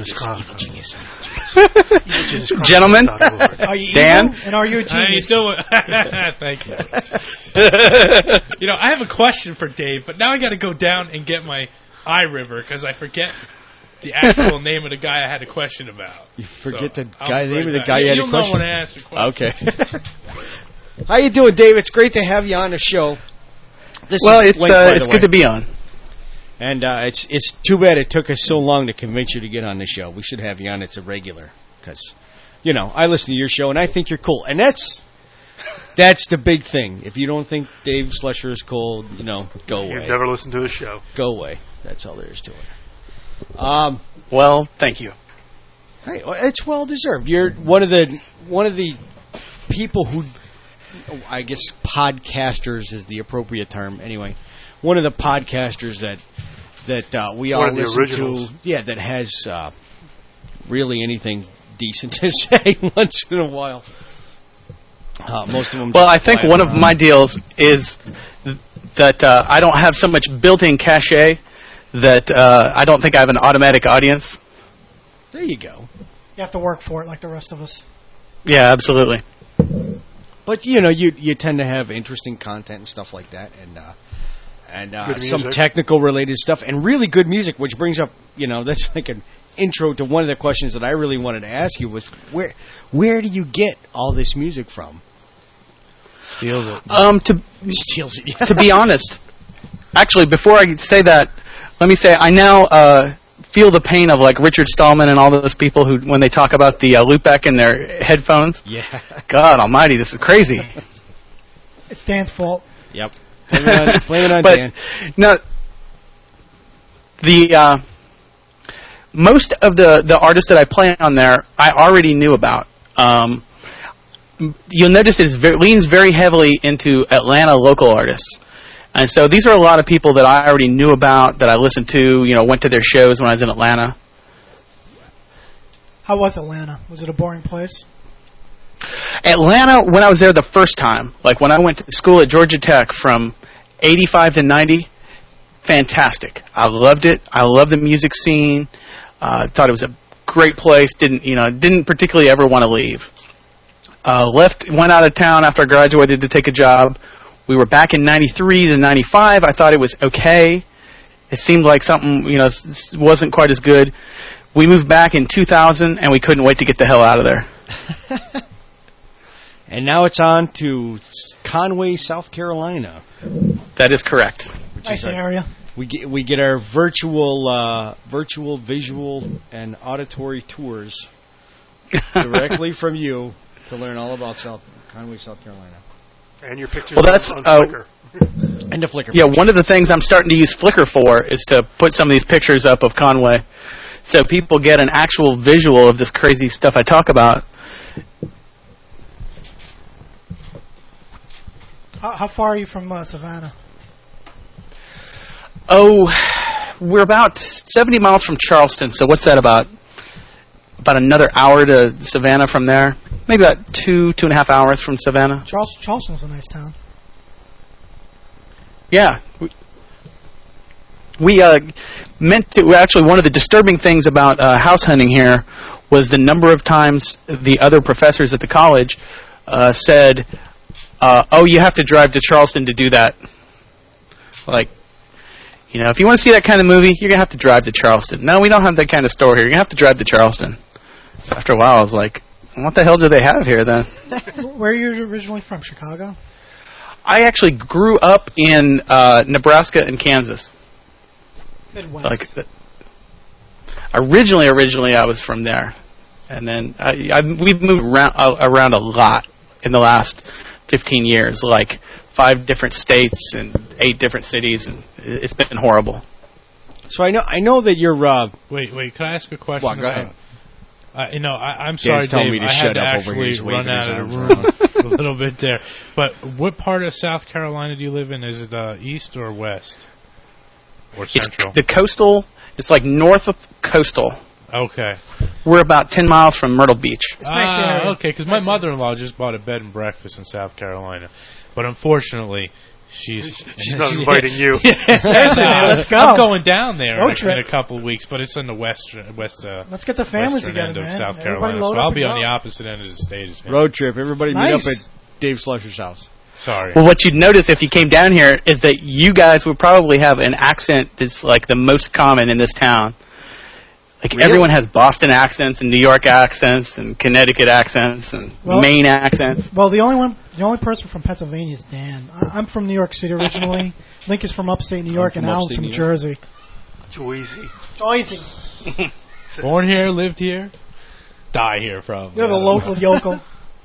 Speaker 7: Gentlemen,
Speaker 6: Are you
Speaker 7: Dan?
Speaker 6: evil? And are you a
Speaker 4: How you
Speaker 6: genius?
Speaker 4: doing? Thank you. I have a question for Dave, but now I got to go down and get my iRiver because I forget the actual name of the guy I had a question about.
Speaker 3: You forget
Speaker 4: So,
Speaker 3: the
Speaker 4: I'll
Speaker 3: guy,
Speaker 4: be
Speaker 3: the name
Speaker 4: right
Speaker 3: of the
Speaker 4: back.
Speaker 3: guy you had
Speaker 4: You'll
Speaker 3: a
Speaker 4: know
Speaker 3: question.
Speaker 4: when I ask the question.
Speaker 3: Okay. How you doing, Dave? It's great to have you on the show. This
Speaker 7: well,
Speaker 3: is
Speaker 7: it's
Speaker 3: Blake, by the
Speaker 7: it's
Speaker 3: way.
Speaker 7: good to be on.
Speaker 3: And it's too bad it took us so long to convince you to get on the show. We should have you on as a regular because, I listen to your show and I think you're cool. And that's the big thing. If you don't think Dave Slusher is cool, go away.
Speaker 5: You've never listened to his show.
Speaker 3: Go away. That's all there is to it.
Speaker 7: Well, thank you.
Speaker 3: Hey, it's well deserved. You're one of the people who, I guess, podcasters is the appropriate term. Anyway, one of the podcasters that we all
Speaker 5: One of the
Speaker 3: listen
Speaker 5: originals.
Speaker 3: to. Yeah, that has really anything decent to say once in a while. Most of them.
Speaker 7: Well,
Speaker 3: just
Speaker 7: I think
Speaker 3: fly
Speaker 7: one of
Speaker 3: around.
Speaker 7: my deals is that I don't have so much built-in cachet that I don't think I have an automatic audience.
Speaker 3: There you go.
Speaker 6: You have to work for it like the rest of us.
Speaker 7: Yeah, absolutely.
Speaker 3: But you tend to have interesting content and stuff like that, and
Speaker 5: Good
Speaker 3: some
Speaker 5: music.
Speaker 3: technical related stuff, and really good music, which brings up that's like an intro to one of the questions that I really wanted to ask you was where do you get all this music from?
Speaker 4: Steals it.
Speaker 8: To be honest, actually, before I say that, let me say I now feel the pain of like Richard Stallman and all those people who, when they talk about the loopback in their headphones.
Speaker 3: Yeah.
Speaker 8: God Almighty, this is crazy.
Speaker 6: It's Dan's fault.
Speaker 3: Yep. Blame it on
Speaker 8: But
Speaker 3: Dan.
Speaker 8: no, the most of the artists that I play on there, I already knew about. You'll notice it leans very heavily into Atlanta local artists. And so these are a lot of people that I already knew about, that I listened to, went to their shows when I was in Atlanta.
Speaker 6: How was Atlanta? Was it a boring place?
Speaker 8: Atlanta, when I was there the first time, like when I went to school at Georgia Tech from 85 to 90, fantastic. I loved it. I loved the music scene. Thought it was a great place. Didn't particularly ever want to leave. Went out of town after I graduated to take a job. We were back in 93 to 95. I thought it was okay. It seemed like something, wasn't quite as good. We moved back in 2000, and we couldn't wait to get the hell out of there.
Speaker 3: And now it's on to Conway, South Carolina.
Speaker 8: That is correct.
Speaker 6: Nice area.
Speaker 3: We get our virtual, visual, and auditory tours directly from you to learn all about Conway, South Carolina.
Speaker 5: And your pictures
Speaker 8: Well, that's
Speaker 5: on Flickr.
Speaker 3: And the Flickr.
Speaker 8: Yeah, one of the things I'm starting to use Flickr for is to put some of these pictures up of Conway, so people get an actual visual of this crazy stuff I talk about.
Speaker 6: How far are you from Savannah?
Speaker 8: Oh, we're about 70 miles from Charleston, so what's that about? About another hour to Savannah from there. Maybe about 2.5 hours from Savannah.
Speaker 6: Charleston's a nice town.
Speaker 8: Yeah. We meant to, actually, one of the disturbing things about house hunting here was the number of times the other professors at the college said, oh, you have to drive to Charleston to do that. Like, if you want to see that kind of movie, you're going to have to drive to Charleston. No, we don't have that kind of store here. You're going to have to drive to Charleston. So after a while, I was like, what the hell do they have here then?
Speaker 6: Where are you originally from? Chicago?
Speaker 8: I actually grew up in Nebraska and Kansas.
Speaker 6: Midwest.
Speaker 8: Originally I was from there. And then we've moved around a lot in the last 15 years, like 5 different states and 8 different cities, and it's been horrible.
Speaker 3: So I know that you're.
Speaker 4: Wait. Can I ask a question?
Speaker 3: Well, go ahead.
Speaker 4: I'm sorry,
Speaker 3: telling
Speaker 4: Dave.
Speaker 3: me to
Speaker 4: I had
Speaker 3: shut
Speaker 4: to
Speaker 3: up over
Speaker 4: actually
Speaker 3: here. He's
Speaker 4: run
Speaker 3: waving
Speaker 4: out
Speaker 3: his
Speaker 4: of the
Speaker 3: arms
Speaker 4: room
Speaker 3: around.
Speaker 4: a little bit there. But what part of South Carolina do you live in? Is it east or west or central?
Speaker 8: It's the coastal. It's like north of coastal.
Speaker 4: Okay.
Speaker 8: We're about 10 miles from Myrtle Beach.
Speaker 6: It's nice area.
Speaker 4: Okay, because my mother-in-law just bought a bed and breakfast in South Carolina, but unfortunately, she's
Speaker 5: not inviting you.
Speaker 6: Seriously, man, let's go.
Speaker 4: I'm going down there
Speaker 6: Road
Speaker 4: in
Speaker 6: trip.
Speaker 4: a couple of weeks, but it's in the west.
Speaker 6: Let's get the families
Speaker 4: western
Speaker 6: together,
Speaker 4: end of
Speaker 6: man.
Speaker 4: South
Speaker 6: Everybody
Speaker 4: Carolina.
Speaker 6: load
Speaker 4: So
Speaker 6: up
Speaker 4: I'll
Speaker 6: and
Speaker 4: be on
Speaker 6: go.
Speaker 4: the opposite end of the state. as him.
Speaker 3: Road trip. Everybody
Speaker 6: It's
Speaker 3: meet
Speaker 6: nice.
Speaker 3: up at Dave Slusher's house.
Speaker 4: Sorry.
Speaker 8: Well, what you'd notice if you came down here is that you guys would probably have an accent that's like the most common in this town. Like everyone has Boston accents and New York accents and Connecticut accents and Maine accents.
Speaker 6: Well, the only person from Pennsylvania is Dan. I'm from New York City originally. Link is from upstate New York, and Alan's from Jersey.
Speaker 5: Jersey.
Speaker 6: Jersey.
Speaker 4: Born here, lived here, die here probably.
Speaker 6: You're the local yokel.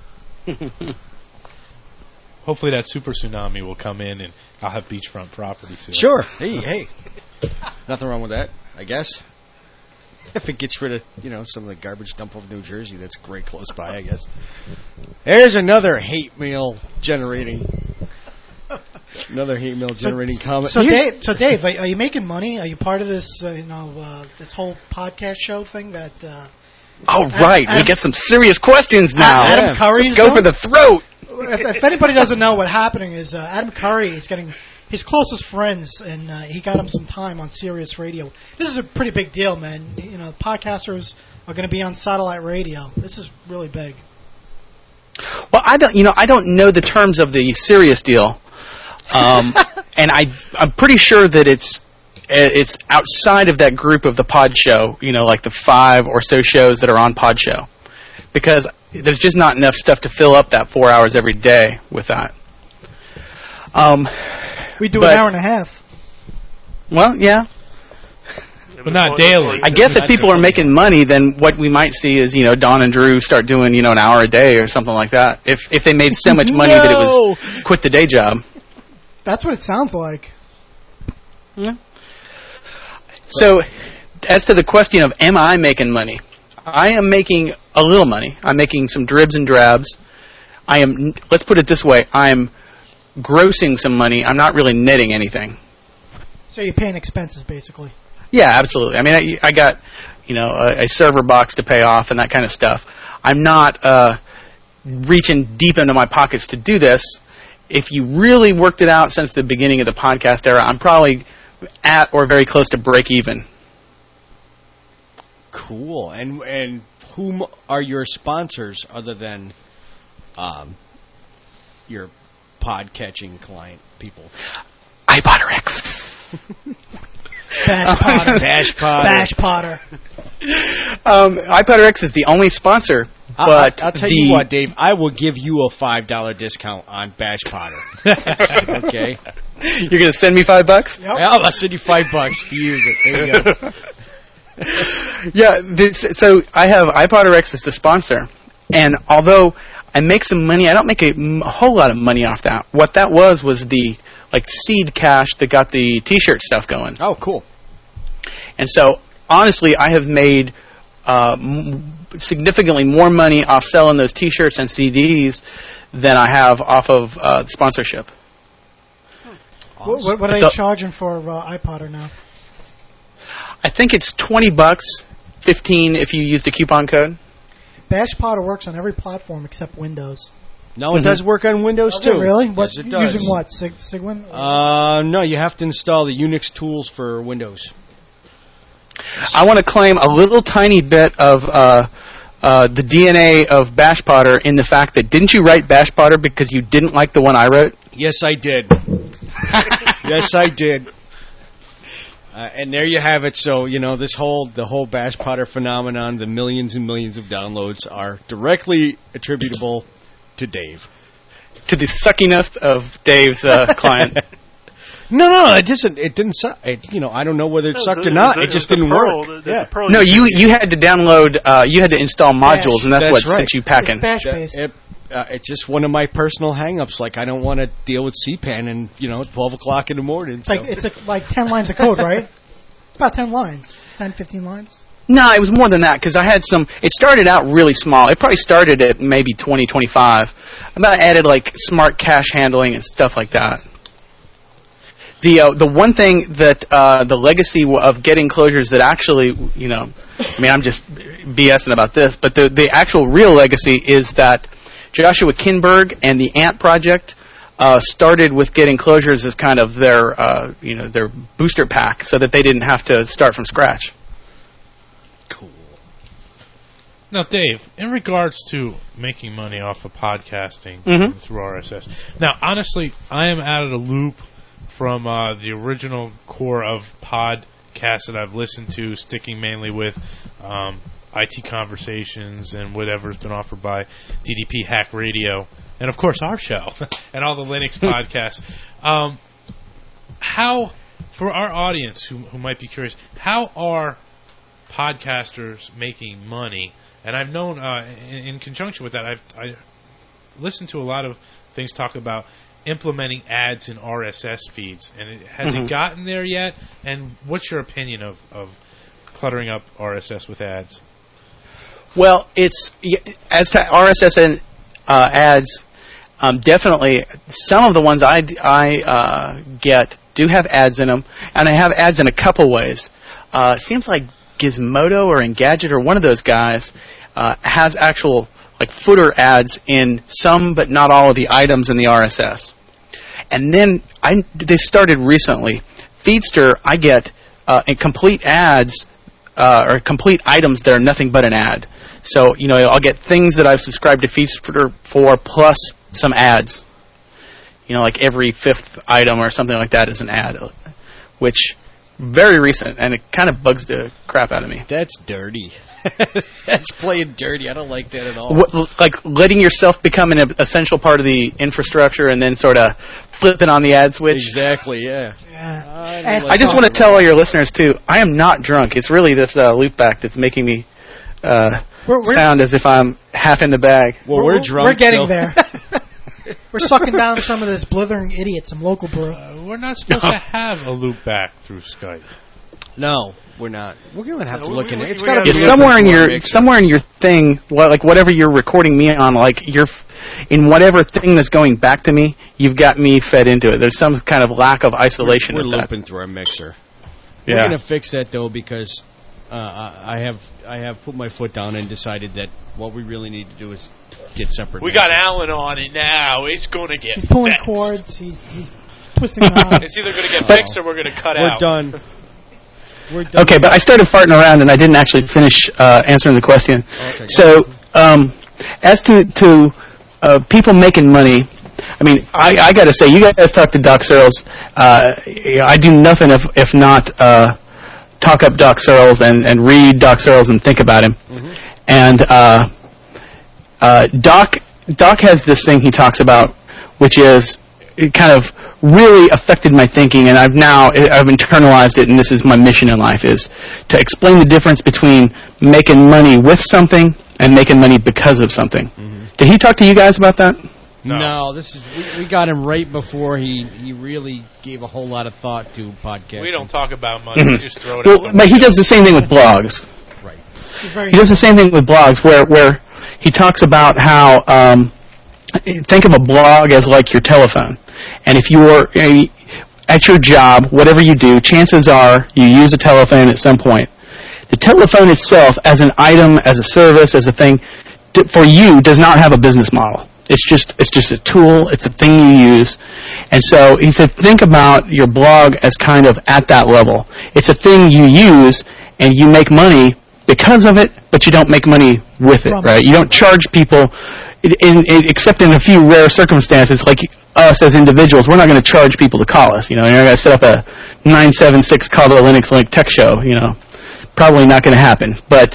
Speaker 4: Hopefully that super tsunami will come in and I'll have beachfront property soon.
Speaker 3: Sure. Hey. Nothing wrong with that, I guess. If it gets rid of, some of the garbage dump of New Jersey, that's great close by, I guess. There's another hate mail generating. Comment.
Speaker 6: So Dave, are you making money? Are you part of this, this whole podcast show thing that?
Speaker 8: Oh, right. We get some serious questions now.
Speaker 6: Adam Curry's
Speaker 8: Go for the throat.
Speaker 6: If anybody doesn't know what's happening is Adam Curry is getting his closest friends, and he got him some time on Sirius Radio. This is a pretty big deal, man. Podcasters are going to be on satellite radio. This is really big.
Speaker 8: Well, I don't know the terms of the Sirius deal, and I'm pretty sure that it's outside of that group of the Pod Show. Like the 5 or so shows that are on Pod Show, because there's just not enough stuff to fill up that 4 hours every day with that.
Speaker 6: We do
Speaker 8: but-
Speaker 6: an hour and a half.
Speaker 8: Well, yeah.
Speaker 4: But not daily.
Speaker 8: I guess if people are making money, then what we might see is, Dawn and Drew start doing, an hour a day or something like that. If they made so much money that it was quit the day job.
Speaker 6: That's what it sounds like.
Speaker 8: Yeah. So, as to the question of am I making money, I am making a little money. I'm making some dribs and drabs. Let's put it this way, I'm grossing some money. I'm not really netting anything.
Speaker 6: So you're paying expenses, basically.
Speaker 8: Yeah, absolutely. I mean, I got, a server box to pay off and that kind of stuff. I'm not reaching deep into my pockets to do this. If you really worked it out since the beginning of the podcast era, I'm probably at or very close to break even.
Speaker 3: Cool. And whom are your sponsors other than your pod-catching client people?
Speaker 8: iPodderX.
Speaker 6: Bash Potter.
Speaker 3: Bash Potter.
Speaker 6: Bash Potter.
Speaker 8: iPodderX is the only sponsor. But
Speaker 3: I'll tell you what, Dave. I will give you a $5 discount on Bash Potter. Okay.
Speaker 8: You're gonna send me $5?
Speaker 6: Yep.
Speaker 3: I'll send you $5 to use it. There you go.
Speaker 8: Yeah. So I have iPodderX as the sponsor, and although I make some money, I don't make a whole lot of money off that. What that was the seed cash that got the T-shirt stuff going.
Speaker 3: Oh, cool.
Speaker 8: And so honestly, I have made significantly more money off selling those T-shirts and CDs than I have off of sponsorship.
Speaker 6: What are they charging for iPodder now?
Speaker 8: I think it's $20, $15 if you use the coupon code.
Speaker 6: Bash Potter works on every platform except Windows.
Speaker 3: No, it does work on Windows
Speaker 6: Does
Speaker 3: too.
Speaker 6: it really?
Speaker 3: Yes, it does.
Speaker 6: Using what? Cygwin?
Speaker 3: No, you have to install the Unix tools for Windows.
Speaker 8: I want to claim a little tiny bit of the DNA of Bash Potter in the fact that didn't you write Bash Potter because you didn't like the one I wrote?
Speaker 3: Yes, I did. Yes, I did. And there you have it. So, the whole Bash Potter phenomenon, the millions and millions of downloads are directly attributable to Dave.
Speaker 8: To the suckiness of Dave's client.
Speaker 3: No, it didn't suck. I don't know whether it sucked or not. It just didn't work. Yeah.
Speaker 8: No, you had to download, you had to install modules,
Speaker 6: Bash.
Speaker 8: and that's what
Speaker 3: right.
Speaker 8: sent you packing.
Speaker 6: It's Bash-based.
Speaker 3: It's just one of my personal hang-ups. Like, I don't want to deal with CPAN and, 12 o'clock in the morning.
Speaker 6: It's like 10 lines of code, right? It's about 10 lines. 10, 15 lines.
Speaker 8: No, it was more than that, because I had it started out really small. It probably started at maybe 20, 25. And then I added, smart cache handling and stuff like that. The one thing that the legacy of getting closures that actually, I'm just BSing about this, but the actual real legacy is that Joshua Kinberg and the Ant Project started with getting closures as kind of their booster pack, so that they didn't have to start from scratch.
Speaker 3: Cool.
Speaker 4: Now, Dave, in regards to making money off of podcasting through RSS, now, honestly, I am out of the loop from the original core of podcasts that I've listened to, sticking mainly with IT Conversations and whatever's been offered by DDP Hack Radio, and of course our show, and all the Linux podcasts. How, for our audience who might be curious, how are podcasters making money? And I've known, in conjunction with that, I listened to a lot of things talk about implementing ads in RSS feeds. And has it gotten there yet? And what's your opinion of cluttering up RSS with ads?
Speaker 8: Well, it's as to RSS and ads. Definitely, some of the ones I get do have ads in them, and I have ads in a couple ways. It seems like Gizmodo or Engadget or one of those guys has actual footer ads in some but not all of the items in the RSS. And then they started recently. Feedster, I get complete ads or complete items that are nothing but an ad. So, I'll get things that I've subscribed to Feedster for plus some ads. Every fifth item or something like that is an ad, which very recent, and it kind of bugs the crap out of me.
Speaker 3: That's dirty. That's playing dirty. I don't like that at all.
Speaker 8: Like letting yourself become an essential part of the infrastructure and then sort of flipping on the ad switch.
Speaker 3: Exactly, yeah.
Speaker 8: I just want to tell all your listeners, too, I am not drunk. It's really this loopback that's making me sound as if I'm half in the bag.
Speaker 3: Well, we're drunk.
Speaker 6: We're getting there. We're sucking down some of this blithering idiot, some local brew.
Speaker 4: We're not supposed to have a loop back through Skype.
Speaker 3: No, we're not. We're going to have to
Speaker 5: No,
Speaker 3: look in it. It's
Speaker 5: we
Speaker 3: got to
Speaker 5: gotta
Speaker 3: be
Speaker 5: do
Speaker 8: Somewhere in your thing, like whatever you're recording me on, like in whatever thing that's going back to me, you've got me fed into it. There's some kind of lack of isolation.
Speaker 3: We're
Speaker 8: of that.
Speaker 3: looping through our mixer.
Speaker 8: Yeah.
Speaker 3: We're going to fix that though because I have put my foot down and decided that what we really need to do is get separate.
Speaker 1: We got Alan on it now. It's going to get
Speaker 6: He's pulling
Speaker 1: fixed.
Speaker 6: cords. He's twisting knobs.
Speaker 1: It's either going to get fixed or we're going to cut
Speaker 3: We're
Speaker 1: out.
Speaker 3: done. We're done.
Speaker 8: Okay, but I started farting around and I didn't actually finish answering the question.
Speaker 3: Okay.
Speaker 8: So, as to people making money, I mean, I got to say, you guys talk to Doc Searles. I do nothing if not talk up Doc Searles and read Doc Searles and think about him.
Speaker 3: Mm-hmm.
Speaker 8: And Doc has this thing he talks about, which is it kind of really affected my thinking, and I've internalized it, and this is my mission in life, is to explain the difference between making money with something and making money because of something. Mm-hmm. Did he talk to you guys about that?
Speaker 3: No, this is we got him right before he really gave a whole lot of thought to podcasting.
Speaker 1: We don't talk about money. We just throw it
Speaker 8: Well,
Speaker 1: out.
Speaker 8: but he does the same thing with blogs.
Speaker 3: Right.
Speaker 8: He does the same thing with blogs, where he talks about how think of a blog as like your telephone, and if you're at your job, whatever you do, chances are you use a telephone at some point. The telephone itself, as an item, as a service, as a thing, for you does not have a business model. It's just a tool. It's a thing you use. And so he said, think about your blog as kind of at that level. It's a thing you use, and you make money because of it, but you don't make money with it, right? You don't charge people, except in a few rare circumstances, like us as individuals. We're not going to charge people to call us. You're going to set up a 976 call to the Linux Link Tech Show. Probably not going to happen. But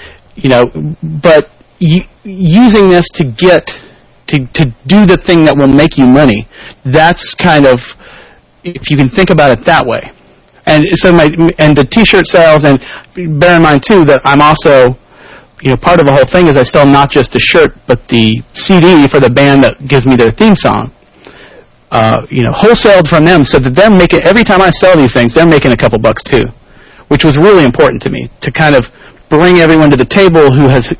Speaker 8: using this to do the thing that will make you money, that's kind of, if you can think about it that way. And so and the T-shirt sales, and bear in mind too that I'm also, part of the whole thing is I sell not just a shirt but the CD for the band that gives me their theme song. Wholesaled from them, so that they're making, every time I sell these things, they're making a couple bucks too, which was really important to me to kind of bring everyone to the table who has,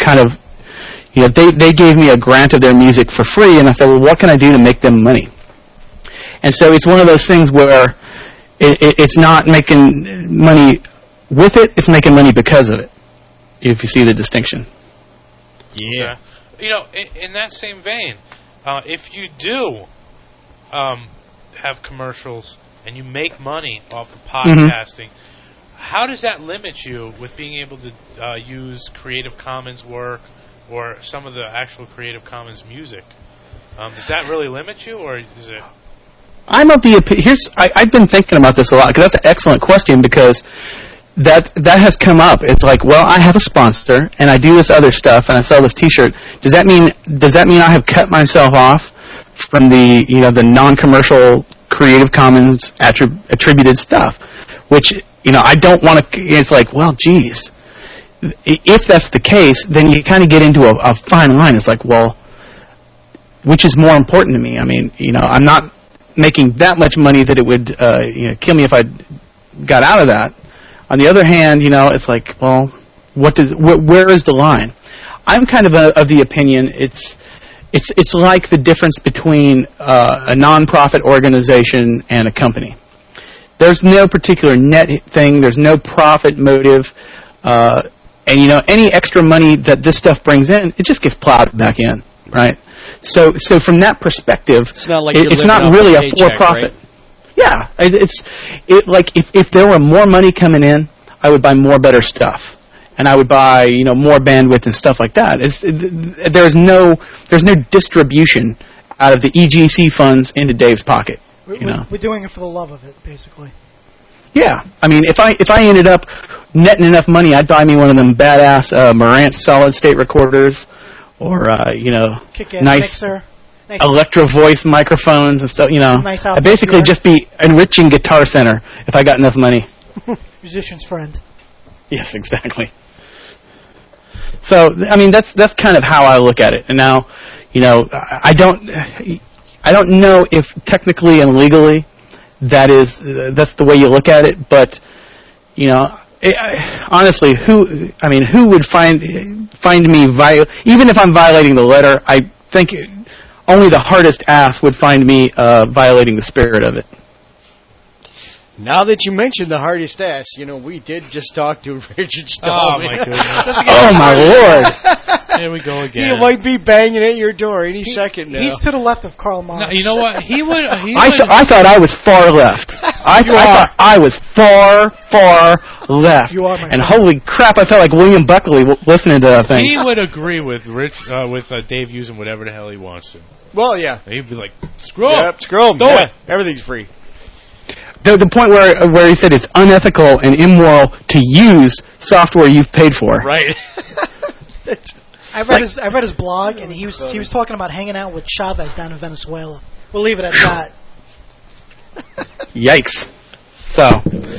Speaker 8: they gave me a grant of their music for free, and I said, well, what can I do to make them money? And so it's one of those things where it's not making money with it, it's making money because of it, if you see the distinction.
Speaker 3: Yeah.
Speaker 4: In that same vein, if you do have commercials and you make money off of podcasting, how does that limit you with being able to use Creative Commons work or some of the actual Creative Commons music? Does that really limit you, or is it?
Speaker 8: I'm of the opinion. I've been thinking about this a lot, because that's an excellent question, because that has come up. It's like, well, I have a sponsor and I do this other stuff and I sell this T-shirt. Does that mean I have cut myself off from the the non-commercial Creative Commons attributed stuff? Which I don't want to. It's like, well, geez. If that's the case, then you kind of get into a fine line. It's like, well, which is more important to me? I mean, I'm not making that much money that it would kill me if I got out of that. On the other hand, it's like, well, where is the line? I'm kind of of the opinion it's like the difference between a non-profit organization and a company. There's no particular net thing. There's no profit motive. And any extra money that this stuff brings in, it just gets plowed back in, right? So from that perspective,
Speaker 3: it's not like
Speaker 8: it's not really a for-profit.
Speaker 3: Right?
Speaker 8: Yeah, it's like if there were more money coming in, I would buy more better stuff, and I would buy more bandwidth and stuff like that. There's no distribution out of the EGC funds into Dave's pocket.
Speaker 6: We're doing it for the love of it, basically.
Speaker 8: Yeah, I mean, if I ended up, netting enough money, I'd buy me one of them badass Marantz solid state recorders, or
Speaker 6: Kick-ass
Speaker 8: nice
Speaker 6: mixer. Nice.
Speaker 8: electro voice microphones and stuff.
Speaker 6: Nice
Speaker 8: I'd basically
Speaker 6: outfit,
Speaker 8: just be enriching Guitar Center if I got enough money.
Speaker 6: Musician's friend.
Speaker 8: Yes, exactly. So, I mean, that's kind of how I look at it. And now, I don't know if technically and legally that's the way you look at it, but honestly, who would find me even if I'm violating the letter? I think only the hardest ass would find me violating the spirit of it.
Speaker 3: Now that you mentioned the hardest ass, we did just talk to Richard Stallman.
Speaker 4: Oh, my goodness.
Speaker 8: Oh, my Lord.
Speaker 4: Here we go again.
Speaker 3: He might be banging at your door any second now.
Speaker 6: He's to the left of Karl Marx.
Speaker 4: No, you know what?
Speaker 8: I thought I was far left. I thought I was far left.
Speaker 6: You are, my
Speaker 8: and
Speaker 6: friend.
Speaker 8: holy crap, I felt like William Buckley listening to that thing.
Speaker 4: He would agree with Dave using whatever the hell he wants to.
Speaker 3: Well, yeah.
Speaker 4: He'd be like, screw him.
Speaker 3: Yep, screw him.
Speaker 4: Do
Speaker 3: Yeah,
Speaker 4: it.
Speaker 3: everything's free.
Speaker 8: The point where he said it's unethical and immoral to use software you've paid for.
Speaker 4: Right.
Speaker 6: I read his blog, and he was talking about hanging out with Chavez down in Venezuela. We'll leave it at that.
Speaker 8: Yikes. So.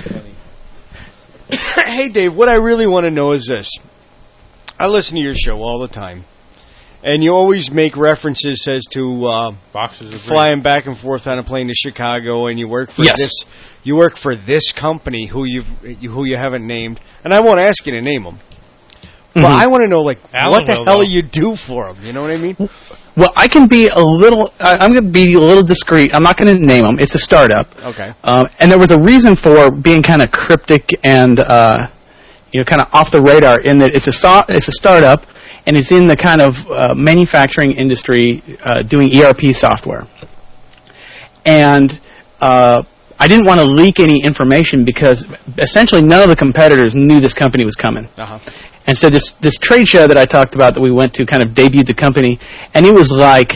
Speaker 3: Hey, Dave, what I really want to know is this. I listen to your show all the time, and you always make references as to
Speaker 4: Boxes of
Speaker 3: flying back and forth on a plane to Chicago, and you work for
Speaker 8: Yes.
Speaker 3: this. You work for this company who you haven't named, and I won't ask you to name them. But I want to know,
Speaker 4: Alan
Speaker 3: what the
Speaker 4: will,
Speaker 3: hell
Speaker 4: though.
Speaker 3: you do for them. You know what I mean?
Speaker 8: Well, I can be I'm going to be a little discreet. I'm not going to name them. It's a startup.
Speaker 3: Okay.
Speaker 8: And there was a reason for being kind of cryptic and, kind of off the radar in that it's a startup, and it's in the kind of manufacturing industry doing ERP software. And I didn't want to leak any information because essentially none of the competitors knew this company was coming.
Speaker 3: Uh-huh.
Speaker 8: And so this trade show that I talked about that we went to kind of debuted the company, and it was like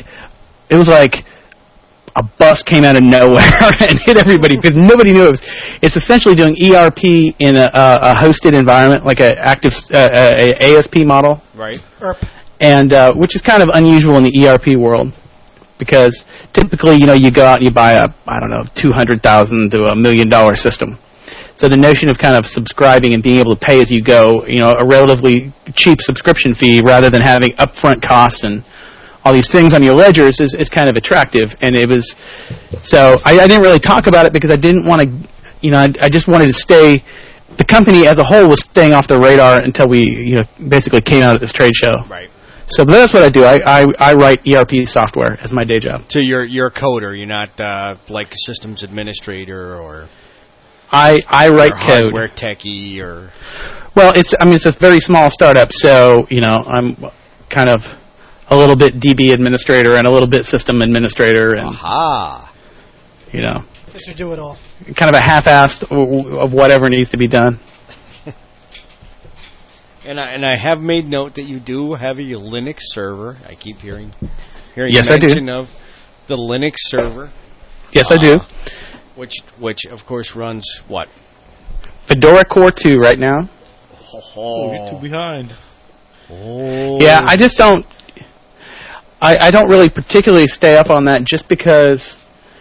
Speaker 8: a bus came out of nowhere and hit everybody because nobody knew it was. It's essentially doing ERP in a hosted environment, like a active a ASP model,
Speaker 3: Right.
Speaker 8: and which is kind of unusual in the ERP world because typically you go out and you buy a $200,000 to $1 million system. So the notion of kind of subscribing and being able to pay as you go, a relatively cheap subscription fee rather than having upfront costs and all these things on your ledgers is kind of attractive. And it was, so I didn't really talk about it because I didn't want to, I just wanted to stay, the company as a whole was staying off the radar until we, basically came out at this trade show.
Speaker 3: Right.
Speaker 8: So but that's what I do. I write ERP software as my day job.
Speaker 3: So you're a coder. You're not like a systems administrator or
Speaker 8: I write
Speaker 3: or
Speaker 8: code.
Speaker 3: hardware techie or.
Speaker 8: Well, it's a very small startup, so I'm kind of a little bit DB administrator and a little bit system administrator, and
Speaker 3: Aha.
Speaker 6: Just to do it all.
Speaker 8: kind of a half-assed of whatever needs to be done.
Speaker 3: And I have made note that you do have a Linux server. I keep hearing
Speaker 8: Yes, I do.
Speaker 3: mention of the Linux server.
Speaker 8: Yes, I do.
Speaker 3: Which of course runs what?
Speaker 8: Fedora Core 2 right now.
Speaker 4: You're too behind.
Speaker 3: Oh.
Speaker 8: Yeah, I just don't. I don't really particularly stay up on that just because,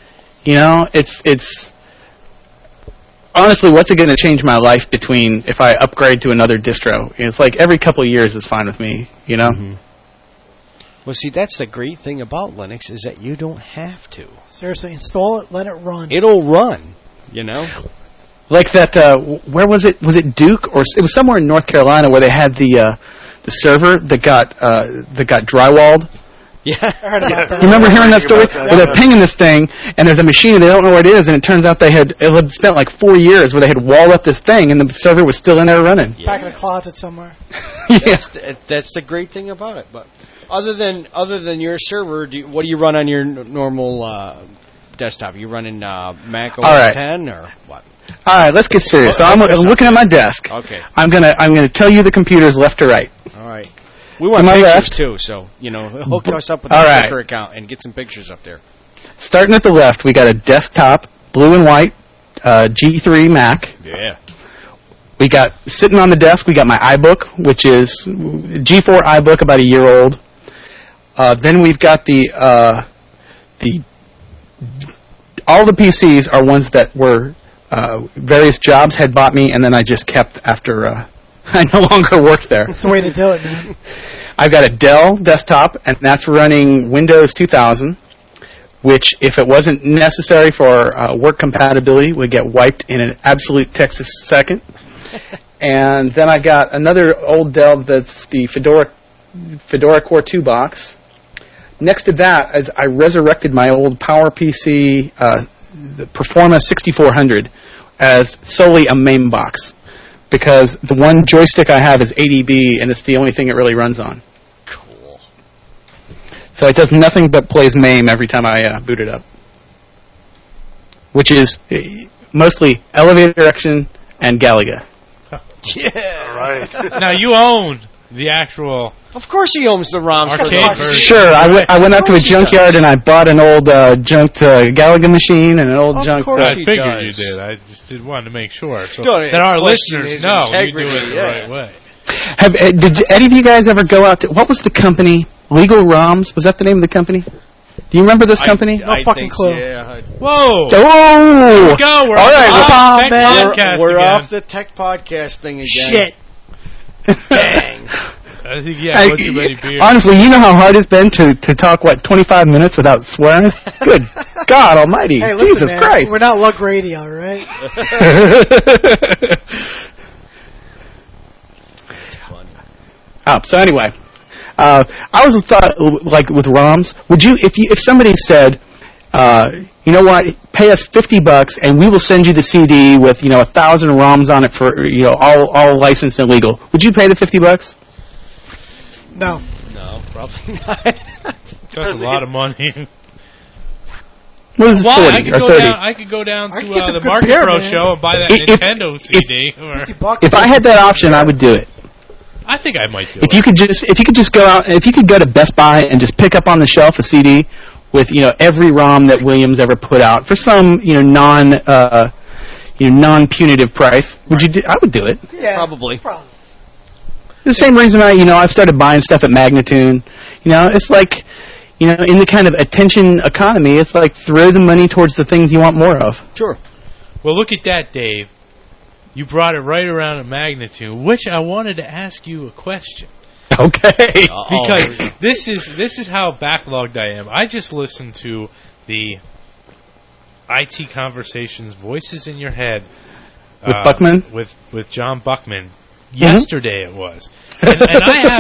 Speaker 8: it's honestly, what's it going to change my life between if I upgrade to another distro? It's like every couple of years is fine with me,
Speaker 3: Mm-hmm. Well, see, that's the great thing about Linux is that you don't have to.
Speaker 6: Seriously, install it, let it run.
Speaker 3: It'll run,
Speaker 8: Like that, where was it? Was it Duke or it was somewhere in North Carolina where they had the server that got drywalled?
Speaker 3: Yeah,
Speaker 6: I heard about that.
Speaker 8: You remember hearing that story? Where they're pinging this thing, and there's a machine, and they don't know where it is, and it turns out it had spent like 4 years where they had walled up this thing, and the server was still in there running.
Speaker 6: Back in the closet somewhere.
Speaker 8: Yeah.
Speaker 3: That's the great thing about it. But other than your server, what do you run on your normal desktop? Are you running Mac OS 10 or what?
Speaker 8: All right, let's get serious. So I'm looking at my desk.
Speaker 3: Okay.
Speaker 8: I'm gonna tell you the computers left to right.
Speaker 3: All right. We want
Speaker 8: To my
Speaker 3: pictures
Speaker 8: left.
Speaker 3: too, so hook us up with
Speaker 8: All
Speaker 3: a
Speaker 8: right.
Speaker 3: Flickr account and get some pictures up there.
Speaker 8: Starting at the left, we got a desktop, blue and white, G3 Mac.
Speaker 3: Yeah.
Speaker 8: We got, sitting on the desk, we got my iBook, which is G4 iBook, about a year old. Then we've got all the PCs are ones that were various jobs had bought me, and then I just kept after I no longer worked there.
Speaker 6: That's the way to do it, man.
Speaker 8: I've got a Dell desktop, and that's running Windows 2000, which, if it wasn't necessary for work compatibility, would get wiped in an absolute Texas second. And then I got another old Dell that's the Fedora Core 2 box. Next to that, as I resurrected my old PowerPC, the Performa 6400, as solely a MAME box, because the one joystick I have is ADB, and it's the only thing it really runs on.
Speaker 3: Cool.
Speaker 8: So it does nothing but plays MAME every time I boot it up, which is mostly Elevator Action and Galaga.
Speaker 3: Yeah.
Speaker 9: Right.
Speaker 4: Now you own the actual.
Speaker 3: Of course he owns the ROMs for
Speaker 4: Arcade
Speaker 3: the
Speaker 4: version.
Speaker 8: Sure, I went out to a junkyard and I bought an old junked Galaga machine and an old
Speaker 3: Of
Speaker 8: junked.
Speaker 3: course
Speaker 4: I
Speaker 3: he
Speaker 4: figured you
Speaker 3: does.
Speaker 4: did. I just wanted to make sure so
Speaker 3: Don't-
Speaker 4: that our
Speaker 3: question
Speaker 4: listeners
Speaker 3: is
Speaker 4: know you do
Speaker 3: integrity,
Speaker 4: it the
Speaker 3: yeah.
Speaker 4: right way.
Speaker 8: Did any of you guys ever go out to, what was the company? Legal ROMs? Was that the name of the company? Do you remember this company?
Speaker 6: No fucking clue.
Speaker 3: Yeah.
Speaker 4: Whoa!
Speaker 8: Oh!
Speaker 4: Here we go. We're
Speaker 8: All right,
Speaker 4: off Tech
Speaker 8: man.
Speaker 4: Podcast
Speaker 3: We're
Speaker 4: again.
Speaker 3: off the tech podcast thing again.
Speaker 6: Shit.
Speaker 3: Bang.
Speaker 4: I think yeah, one too many beers.
Speaker 8: Honestly, you know how hard it's been to talk, 25 minutes without swearing? Good God almighty.
Speaker 6: Hey, listen,
Speaker 8: Jesus
Speaker 6: man,
Speaker 8: Christ.
Speaker 6: we're not Lug Radio, all right?
Speaker 8: So anyway, I always thought, like with ROMs, would you, if somebody said, you know what, pay us $50 and we will send you the CD with 1,000 ROMs on it for all licensed and legal, would you pay the $50?
Speaker 6: No.
Speaker 3: No, probably not.
Speaker 4: That's a lot of money.
Speaker 8: What is it,
Speaker 4: Why?
Speaker 8: 40 or 30?
Speaker 4: I could go down
Speaker 6: I
Speaker 4: to
Speaker 6: can get some
Speaker 4: the
Speaker 6: good
Speaker 4: Market
Speaker 6: beer,
Speaker 4: Pro
Speaker 6: man.
Speaker 4: show and buy that
Speaker 8: If-
Speaker 4: Nintendo CD. Or,
Speaker 6: $50.
Speaker 8: If I had that option, I would do it.
Speaker 4: I think I might do
Speaker 8: If
Speaker 4: it.
Speaker 8: you could just go out, if you could go to Best Buy and just pick up on the shelf a CD with every ROM that Williams ever put out for some non-punitive price, would you? I would do it.
Speaker 6: Yeah.
Speaker 3: Probably.
Speaker 8: The same reason I started buying stuff at Magnatune. It's like, in the kind of attention economy, it's like throw the money towards the things you want more of.
Speaker 3: Sure.
Speaker 4: Well, look at that, Dave. You brought it right around at Magnitude, which I wanted to ask you a question.
Speaker 8: Okay.
Speaker 4: Because this is how backlogged I am. I just listened to the IT Conversations Voices in Your Head
Speaker 8: With Buckman?
Speaker 4: with John Buckman. Yesterday it was, and I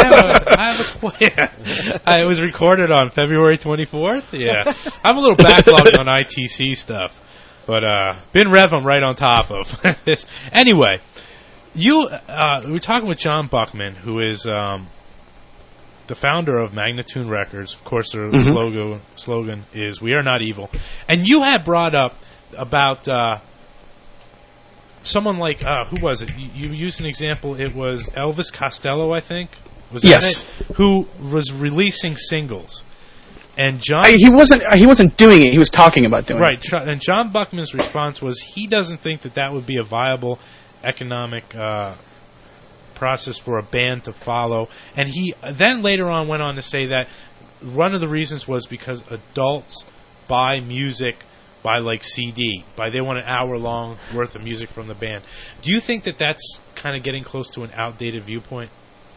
Speaker 4: it was recorded on February 24th. Yeah, I'm a little backlogged on ITC stuff, but been Rev I'm right on top of this. Anyway, we're talking with John Buckman, who is the founder of Magnatune Records. Of course, their slogan is "We are not evil," and you had brought up about. Someone like, who was it? You used an example. It was Elvis Costello, I think. Was that
Speaker 8: Yes.
Speaker 4: it? Who was releasing singles. And John...
Speaker 8: He wasn't doing it. He was talking about doing it.
Speaker 4: Right. And John Buckman's response was he doesn't think that would be a viable economic process for a band to follow. And he then later on went on to say that one of the reasons was because adults buy music by CD, they want an hour long worth of music from the band. Do you think that that's kind of getting close to an outdated viewpoint?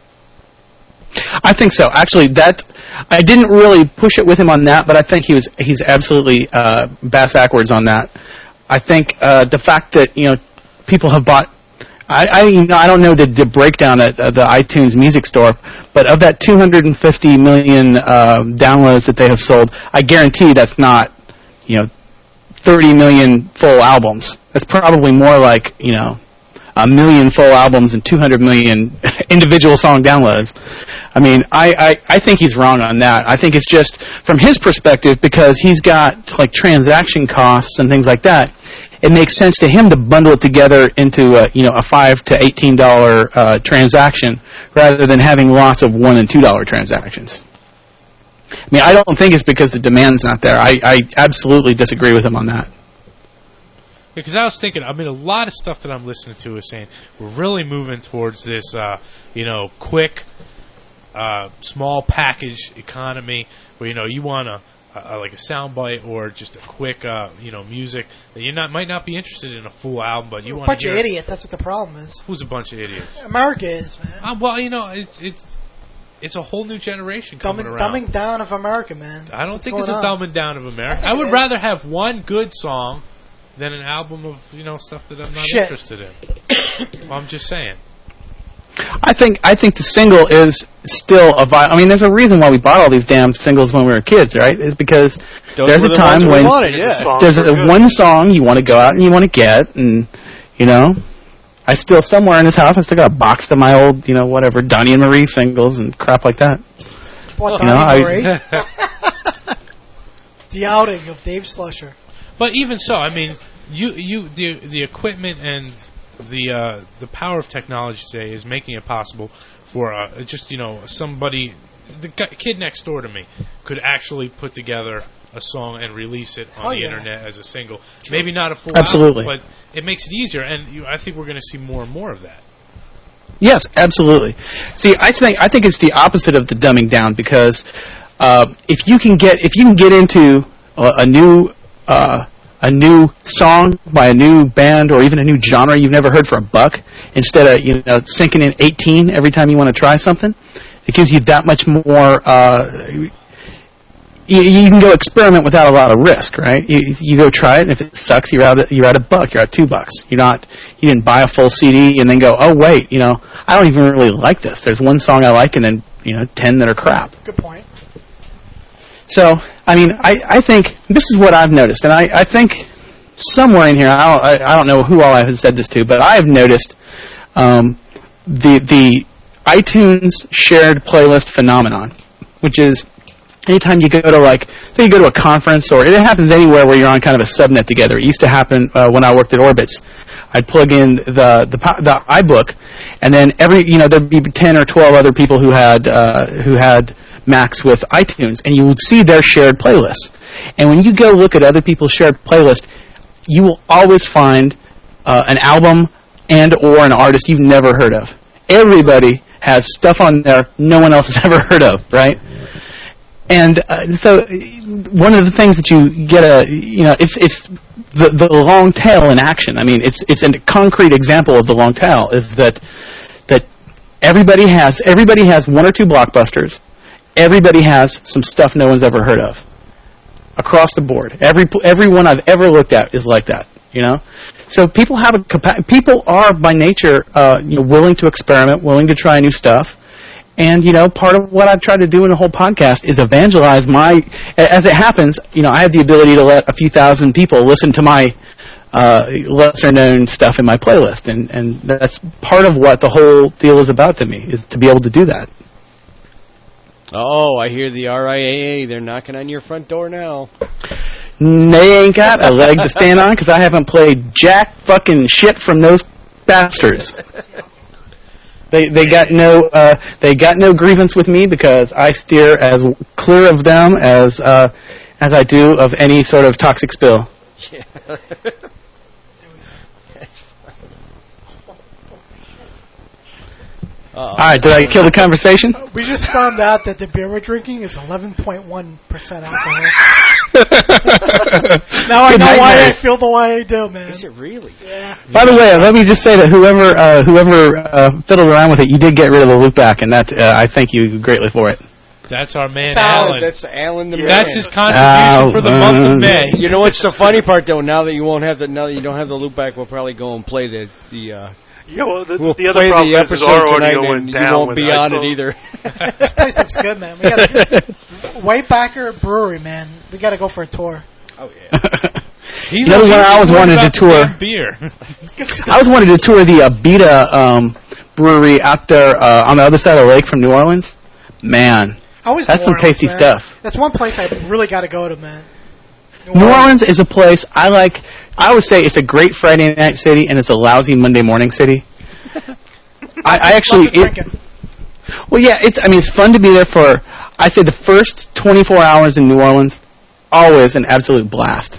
Speaker 8: I think so. Actually, I didn't really push it with him on that, but I think he's absolutely bass backwards on that. I think the fact that people have bought. I don't know the breakdown at the iTunes Music Store, but of that 250 million downloads that they have sold, I guarantee that's not 30 million full albums. That's probably more like, 1 million full albums and 200 million individual song downloads. I mean, I think he's wrong on that. I think it's just from his perspective, because he's got transaction costs and things like that. It makes sense to him to bundle it together into a $5 to $18 transaction rather than having lots of $1 and $2 transactions. I mean, I don't think it's because the demand's not there. I absolutely disagree with him on that.
Speaker 4: Because I was thinking, I mean, a lot of stuff that I'm listening to is saying we're really moving towards this, quick, small package economy where you want like a soundbite or just a quick, music that might not be interested in a full album, but you want to
Speaker 6: bunch of idiots. That's what the problem is.
Speaker 4: Who's a bunch of idiots?
Speaker 6: America is, man.
Speaker 4: It's a whole new generation coming around.
Speaker 6: Dumbing down of America, man.
Speaker 4: I don't think it's a dumbing down of America. I would rather have one good song than an album of stuff that I'm not interested in. Well, I'm just saying.
Speaker 8: I think the single is still a vital. I mean, there's a reason why we bought all these damn singles when we were kids, right? Is because there's a time when there's one song you want to go out and you want to get, and I still somewhere in this house I still got a box of my old whatever Donnie and Marie singles and crap like that.
Speaker 6: What Donnie and Marie? The outing of Dave Slusher.
Speaker 4: But even so, I mean, the equipment and the power of technology today is making it possible for somebody, the kid next door to me, could actually put together a song and release it on the internet as a single. True. Maybe not a full album, but it makes it easier, and I think we're going to see more and more of that.
Speaker 8: Yes, absolutely. See, I think it's the opposite of the dumbing down, because if you can get into a new song by a new band or even a new genre you've never heard for $1, instead of sinking in 18 every time you want to try something, it gives you that much more. You can go experiment without a lot of risk, right? You go try it, and if it sucks, you're out $1, you're out $2. You didn't buy a full CD and then go, oh wait, I don't even really like this. There's one song I like, and then 10 that are crap.
Speaker 6: Good point.
Speaker 8: So, I mean, I think this is what I've noticed, and I think somewhere in here, I don't know who all I have said this to, but I have noticed the iTunes shared playlist phenomenon, which is anytime you go to say you go to a conference, or it happens anywhere where you're on kind of a subnet together. It used to happen when I worked at Orbitz. I'd plug in the iBook, and then there'd be 10 or 12 other people who had Macs with iTunes, and you would see their shared playlist. And when you go look at other people's shared playlist, you will always find an album and or an artist you've never heard of. Everybody has stuff on there no one else has ever heard of, right? And so one of the things that you get it's the long tail in action. I mean, it's a concrete example of the long tail is that everybody has 1 or 2 blockbusters. Everybody has some stuff no one's ever heard of. Across the board. Everyone I've ever looked at is like that, So people have people are by nature willing to experiment, willing to try new stuff. And, part of what I've tried to do in the whole podcast is evangelize as it happens, I have the ability to let a few thousand people listen to my lesser known stuff in my playlist. And that's part of what the whole deal is about to me, is to be able to do that.
Speaker 3: Oh, I hear the RIAA. They're knocking on your front door now.
Speaker 8: They ain't got a leg to stand on because I haven't played jack fucking shit from those bastards. They got no grievance with me because I steer as clear of them as I do of any sort of toxic spill.
Speaker 3: Yeah.
Speaker 8: All right, did I kill the conversation?
Speaker 6: We just found out that the beer we're drinking is 11.1% alcohol. Now I know why I feel the way I do, man.
Speaker 3: Is it really?
Speaker 6: Yeah.
Speaker 8: By the way, let me just say that whoever fiddled around with it, you did get rid of the loopback, and that I thank you greatly for it.
Speaker 4: That's our man, Alan.
Speaker 3: That's Alan the man.
Speaker 4: That's his contribution for the month of May.
Speaker 3: You know what's the funny part though? Now that you don't have the loopback, we'll probably go and play the
Speaker 5: Yeah, well, the
Speaker 3: we'll
Speaker 5: other problem
Speaker 3: the
Speaker 5: is our audio
Speaker 3: and
Speaker 5: went
Speaker 3: you
Speaker 5: down.
Speaker 3: won't be on it either.
Speaker 6: This place looks good, man. We got Whitebacker Brewery, man. We got to go for a tour.
Speaker 3: Oh yeah.
Speaker 4: He's
Speaker 8: the other one I always wanted to tour.
Speaker 4: Beer.
Speaker 8: I always wanted to tour the Beta brewery out there on the other side of the lake from New Orleans. Man, that's some tasty stuff.
Speaker 6: That's one place I really got to go to, man.
Speaker 8: New Orleans is a place I like. I would say it's a great Friday night city, and it's a lousy Monday morning city. I actually, well, yeah, it's fun to be there for. I say the first 24 hours in New Orleans, always an absolute blast.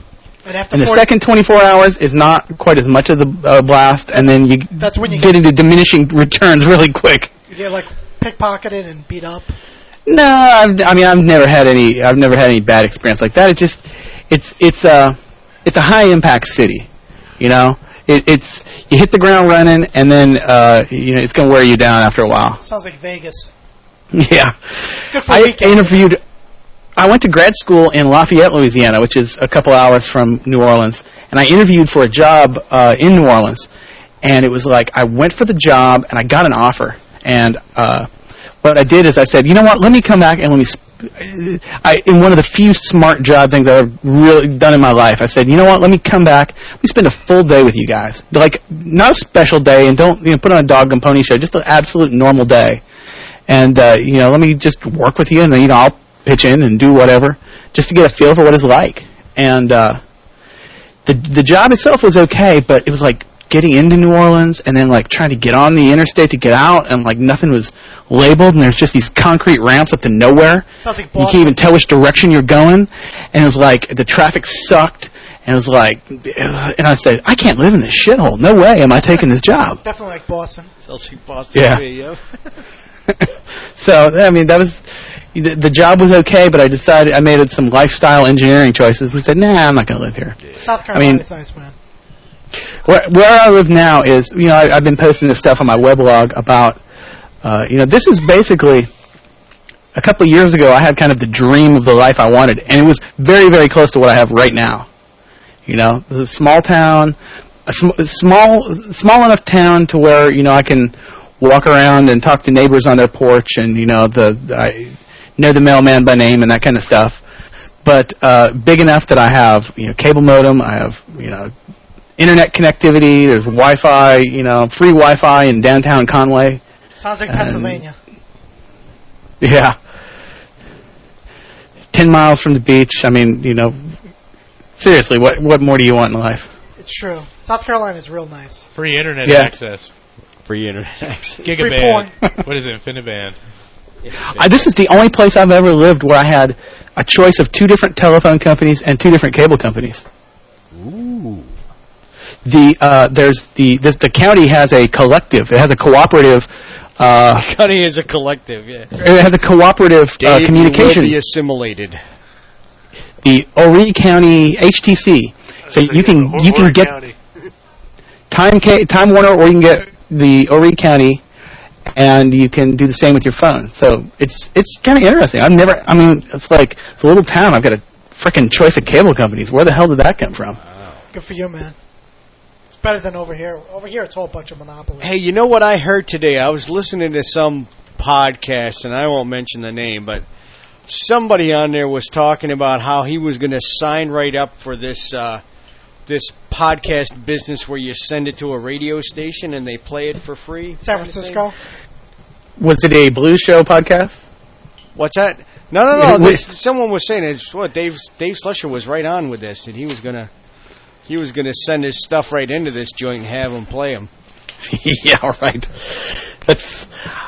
Speaker 6: And after
Speaker 8: And the
Speaker 6: 40
Speaker 8: second 24 hours is not quite as much of the blast, and then you
Speaker 6: That's when you
Speaker 8: get into diminishing returns really quick.
Speaker 6: you get like pickpocketed and beat up.
Speaker 8: No, I've never had any bad experience like that. It's a high impact city, you know. It's you hit the ground running, and then it's going to wear you down after a while.
Speaker 6: Sounds like Vegas.
Speaker 8: Yeah.
Speaker 6: Good for a weekend.
Speaker 8: I went to grad school in Lafayette, Louisiana, which is a couple hours from New Orleans, and I interviewed for a job in New Orleans, and it was like I went for the job and I got an offer, and what I did is I said, you know what, let me come back and let me in one of the few smart job things I've really done in my life, I said, you know what, let me come back, let me spend a full day with you guys. Like, not a special day, and don't put on a dog and pony show, just an absolute normal day. And, let me just work with you, and then, I'll pitch in and do whatever, just to get a feel for what it's like. And the job itself was okay, but it was like getting into New Orleans and then like trying to get on the interstate to get out, and like nothing was labeled, and there's just these concrete ramps up to nowhere.
Speaker 6: Sounds like
Speaker 8: You
Speaker 6: Boston.
Speaker 8: can't even tell which direction you're going, and it was like the traffic sucked, and it was like, and I said, I can't live in this shithole. No way am I taking this job.
Speaker 6: Definitely like Boston.
Speaker 3: Sounds like Boston.
Speaker 8: Yeah. So that was the job was okay, but I made some lifestyle engineering choices. We said, nah, I'm not going to live here.
Speaker 6: South Carolina's nice, man.
Speaker 8: Where I live now is, I've been posting this stuff on my weblog about, this is basically, a couple of years ago I had kind of the dream of the life I wanted, and it was very, very close to what I have right now. It's a small town, a small enough town to where, I can walk around and talk to neighbors on their porch, and, I know the mailman by name and that kind of stuff. But big enough that I have, cable modem, I have, internet connectivity, there's Wi-Fi, free Wi-Fi in downtown Conway.
Speaker 6: Sounds like Pennsylvania.
Speaker 8: Yeah. 10 miles from the beach. I mean, seriously, what more do you want in life?
Speaker 6: It's true. South Carolina is real nice.
Speaker 1: Free internet
Speaker 8: Yeah.
Speaker 1: access.
Speaker 3: Free internet access.
Speaker 6: Free
Speaker 1: Gigaband. What is it? InfiniBand.
Speaker 8: This is the only place I've ever lived where I had a choice of 2 different telephone companies and 2 different cable companies.
Speaker 3: Ooh.
Speaker 8: The county has a collective. It has a cooperative.
Speaker 3: County is a collective, yeah.
Speaker 8: It has a cooperative
Speaker 3: Dave,
Speaker 8: communication.
Speaker 3: You will be assimilated.
Speaker 8: The Horry County HTC. So you can get Time Warner, or you can get the Horry County, and you can do the same with your phone. So it's kind of interesting. It's like it's a little town. I've got a freaking choice of cable companies. Where the hell did that come from?
Speaker 6: Good for you, man. It's better than over here. Over here, it's a whole bunch of monopoly.
Speaker 3: Hey, you know what I heard today? I was listening to some podcast, and I won't mention the name, but somebody on there was talking about how he was going to sign right up for this this podcast business where you send it to a radio station and they play it for free.
Speaker 6: San Francisco?
Speaker 8: Was it a Blue Show podcast?
Speaker 3: What's that? No. Someone was saying it's what Dave Slusher was right on with this, and he was gonna send his stuff right into this joint and have them play them.
Speaker 8: Yeah, right. That's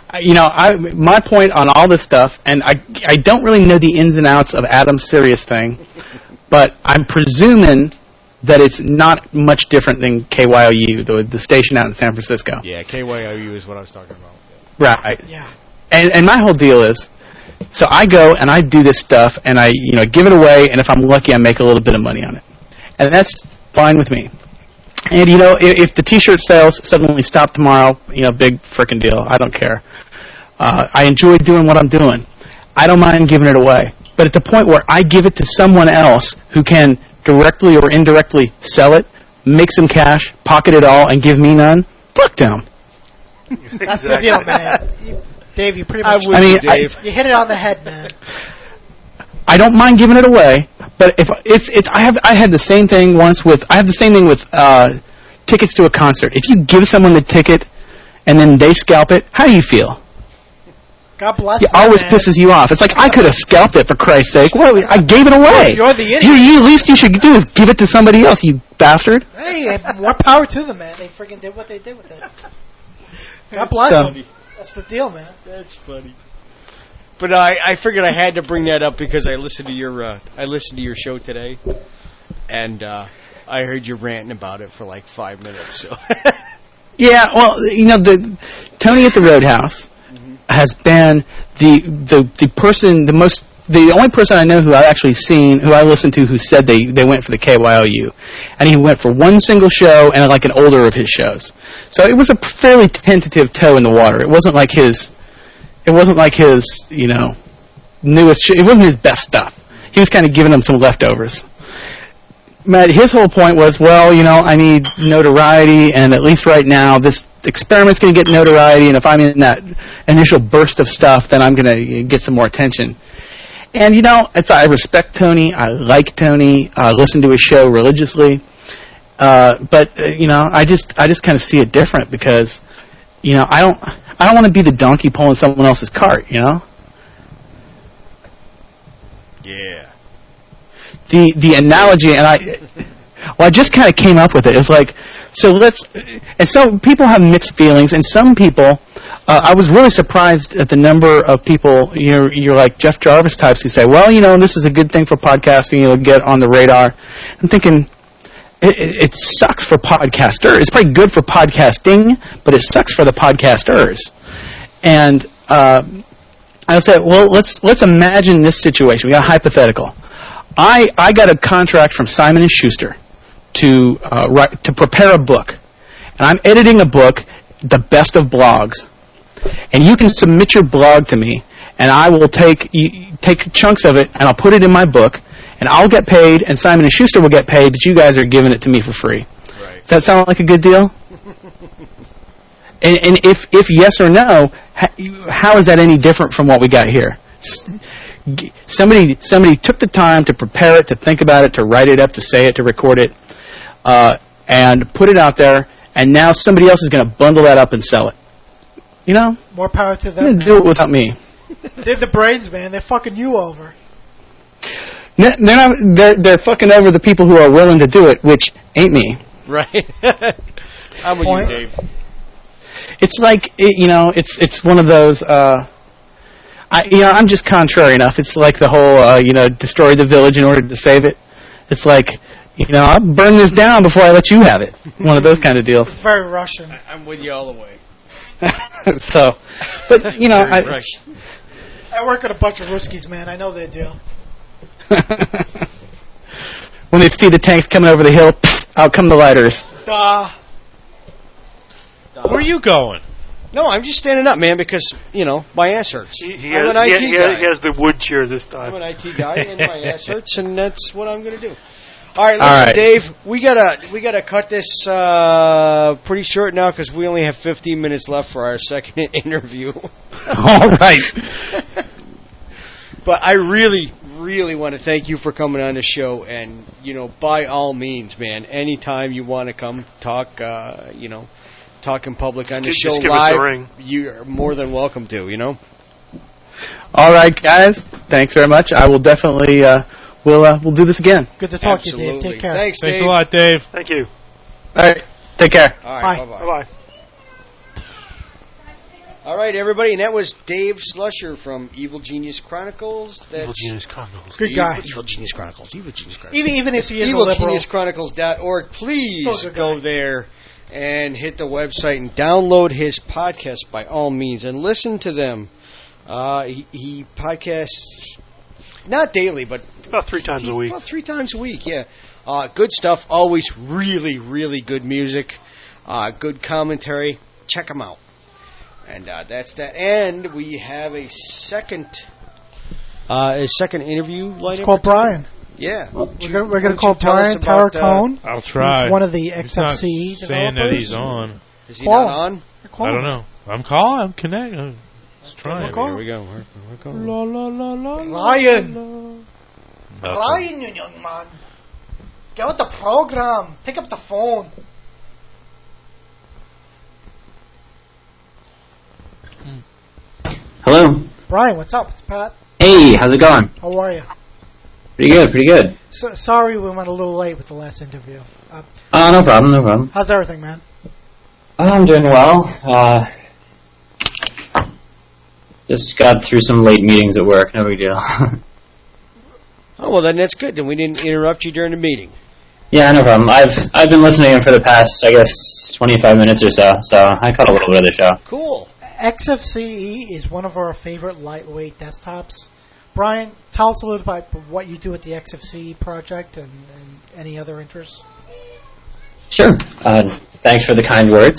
Speaker 8: my point on all this stuff, and I don't really know the ins and outs of Adam's Sirius thing, but I'm presuming that it's not much different than KYOU, the station out in San Francisco.
Speaker 3: Yeah, KYOU is what I was talking about.
Speaker 8: Right.
Speaker 6: Yeah.
Speaker 8: And my whole deal is, so I go and I do this stuff, and I give it away, and if I'm lucky, I make a little bit of money on it, and that's fine with me. And if the T-shirt sales suddenly stop tomorrow, big frickin' deal. I don't care. I enjoy doing what I'm doing. I don't mind giving it away. But at the point where I give it to someone else who can directly or indirectly sell it, make some cash, pocket it all, and give me none, fuck them.
Speaker 6: That's the deal, man. Dave, you pretty much. You hit it on the head, man.
Speaker 8: I don't mind giving it away, but if I had the same thing once with tickets to a concert. If you give someone the ticket and then they scalp it, how do you feel?
Speaker 6: God bless
Speaker 8: It always pisses you off. It's like, I could have scalped it, for Christ's sake. Well, I gave it away.
Speaker 6: You're the idiot.
Speaker 8: You least you should do is give it to somebody else, you bastard.
Speaker 6: Hey, more power to them, man. They freaking did what they did with it. God bless them. That's the deal, man.
Speaker 3: That's funny. But I figured I had to bring that up because I listened to your show today, and I heard you ranting about it for like 5 minutes. So.
Speaker 8: Yeah, well, the Tony at the Roadhouse has been the person, the only person I know who I've actually seen, who I listened to, who said they went for the KYOU, and he went for one single show and like an older of his shows. So it was a fairly tentative toe in the water. It wasn't like his newest. It wasn't his best stuff. He was kind of giving them some leftovers. Matt, his whole point was, well, I need notoriety, and at least right now, this experiment's going to get notoriety, and if I'm in that initial burst of stuff, then I'm going to get some more attention. And, I respect Tony. I like Tony. I listen to his show religiously. But I just kind of see it different because, I don't want to be the donkey pulling someone else's cart,
Speaker 3: Yeah.
Speaker 8: The analogy, and I just kind of came up with it. It's like, and some people have mixed feelings, and some people, I was really surprised at the number of people, you're like Jeff Jarvis types who say, well, this is a good thing for podcasting, you'll get on the radar. I'm thinking, it sucks for podcasters. It's probably good for podcasting, but it sucks for the podcasters. And I said, well, let's imagine this situation. We got a hypothetical. I got a contract from Simon & Schuster to prepare a book, and I'm editing a book, The Best of Blogs, and you can submit your blog to me, and I will take chunks of it, and I'll put it in my book, and I'll get paid, and Simon & Schuster will get paid, but you guys are giving it to me for free.
Speaker 3: Right.
Speaker 8: Does that sound like a good deal? and if yes or no, how is that any different from what we got here? Somebody took the time to prepare it, to think about it, to write it up, to say it, to record it, and put it out there, and now somebody else is going to bundle that up and sell it.
Speaker 6: More power to
Speaker 8: They're
Speaker 6: them.
Speaker 8: going to do it without me.
Speaker 6: They're the brains, man. They're fucking you over.
Speaker 8: They're not. They're fucking over the people who are willing to do it, which ain't me.
Speaker 3: Right. I'm with you, Dave.
Speaker 8: It's like it's one of those. I'm just contrary enough. It's like the whole destroy the village in order to save it. It's like I'll burn this down before I let you have it. One of those kind of deals.
Speaker 6: It's very Russian.
Speaker 3: I'm with you all the way.
Speaker 8: So, but
Speaker 6: I work with a bunch of Ruskies, man. I know their deal.
Speaker 8: When they see the tanks coming over the hill, out come the lighters.
Speaker 4: Where are you going?
Speaker 3: No, I'm just standing up, man, because, my ass hurts.
Speaker 5: He
Speaker 3: I'm an IT guy.
Speaker 5: he has the wood chair this time.
Speaker 3: I'm an IT guy, and my ass hurts, and that's what I'm going to do. All right, listen, Dave, we gotta cut this pretty short now because we only have 15 minutes left for our second interview.
Speaker 8: All right.
Speaker 3: But I really, really want to thank you for coming on the show, and by all means, man, anytime you want to come talk, talk in public on the show
Speaker 5: just give us a
Speaker 3: live,
Speaker 5: ring.
Speaker 3: you're more than welcome to.
Speaker 8: All right, guys. Thanks very much. I will definitely. We'll do this again.
Speaker 6: Good to talk
Speaker 3: Absolutely.
Speaker 6: to you, Dave. Take care.
Speaker 3: Thanks
Speaker 4: Thanks
Speaker 3: Dave.
Speaker 4: a lot, Dave.
Speaker 5: Thank you.
Speaker 8: All right. Take care.
Speaker 3: All right,
Speaker 6: Bye.
Speaker 3: bye-bye.
Speaker 5: Bye-bye.
Speaker 3: All right, everybody, and that was Dave Slusher from Evil Genius Chronicles. That's
Speaker 5: Evil Genius Chronicles.
Speaker 6: Good guy.
Speaker 3: Evil Genius Chronicles. Evil Genius Chronicles.
Speaker 6: Even if he is a liberal.
Speaker 3: EvilGeniusChronicles.org. Please
Speaker 6: Still a good
Speaker 3: go
Speaker 6: guy.
Speaker 3: there and hit the website and download his podcast by all means and listen to them. He podcasts not daily, but
Speaker 5: About 3 times a week.
Speaker 3: About 3 times a week, yeah. Good stuff. Always really, really good music. Good commentary. Check them out. And that's that. And we have a second interview lined
Speaker 6: It's
Speaker 3: up
Speaker 6: called
Speaker 3: for tonight.
Speaker 6: Brian.
Speaker 3: Yeah.
Speaker 6: We're going to call Brian Tarracone.
Speaker 4: I'll try.
Speaker 6: He's one of the
Speaker 4: He's not
Speaker 6: XFCE
Speaker 4: saying that
Speaker 6: developers.
Speaker 4: he's on.
Speaker 3: Is he
Speaker 6: Call
Speaker 3: not
Speaker 6: him.
Speaker 3: on?
Speaker 4: I don't know. I'm calling. I'm connecting. Let's try it.
Speaker 3: Here we go. We're going.
Speaker 4: La, la, la, la,
Speaker 6: Ryan.
Speaker 4: la.
Speaker 6: Ryan, you young man. Get with the program. Pick up the phone.
Speaker 9: Hello.
Speaker 6: Brian, what's up? It's Pat.
Speaker 9: Hey, how's it going?
Speaker 6: How are you?
Speaker 9: Pretty good, pretty good.
Speaker 6: Sorry we went a little late with the last interview.
Speaker 9: No problem, no problem.
Speaker 6: How's everything, man?
Speaker 9: I'm doing well. Just got through some late meetings at work, no big deal.
Speaker 3: Oh, well, then that's good. Then we didn't interrupt you during the meeting.
Speaker 9: Yeah, no problem. I've been listening for the past, I guess, 25 minutes or so. So I caught a little bit of the show.
Speaker 3: Cool.
Speaker 6: XFCE is one of our favorite lightweight desktops. Brian, tell us a little about what you do at the XFCE project and any other interests.
Speaker 9: Sure. Thanks for the kind words.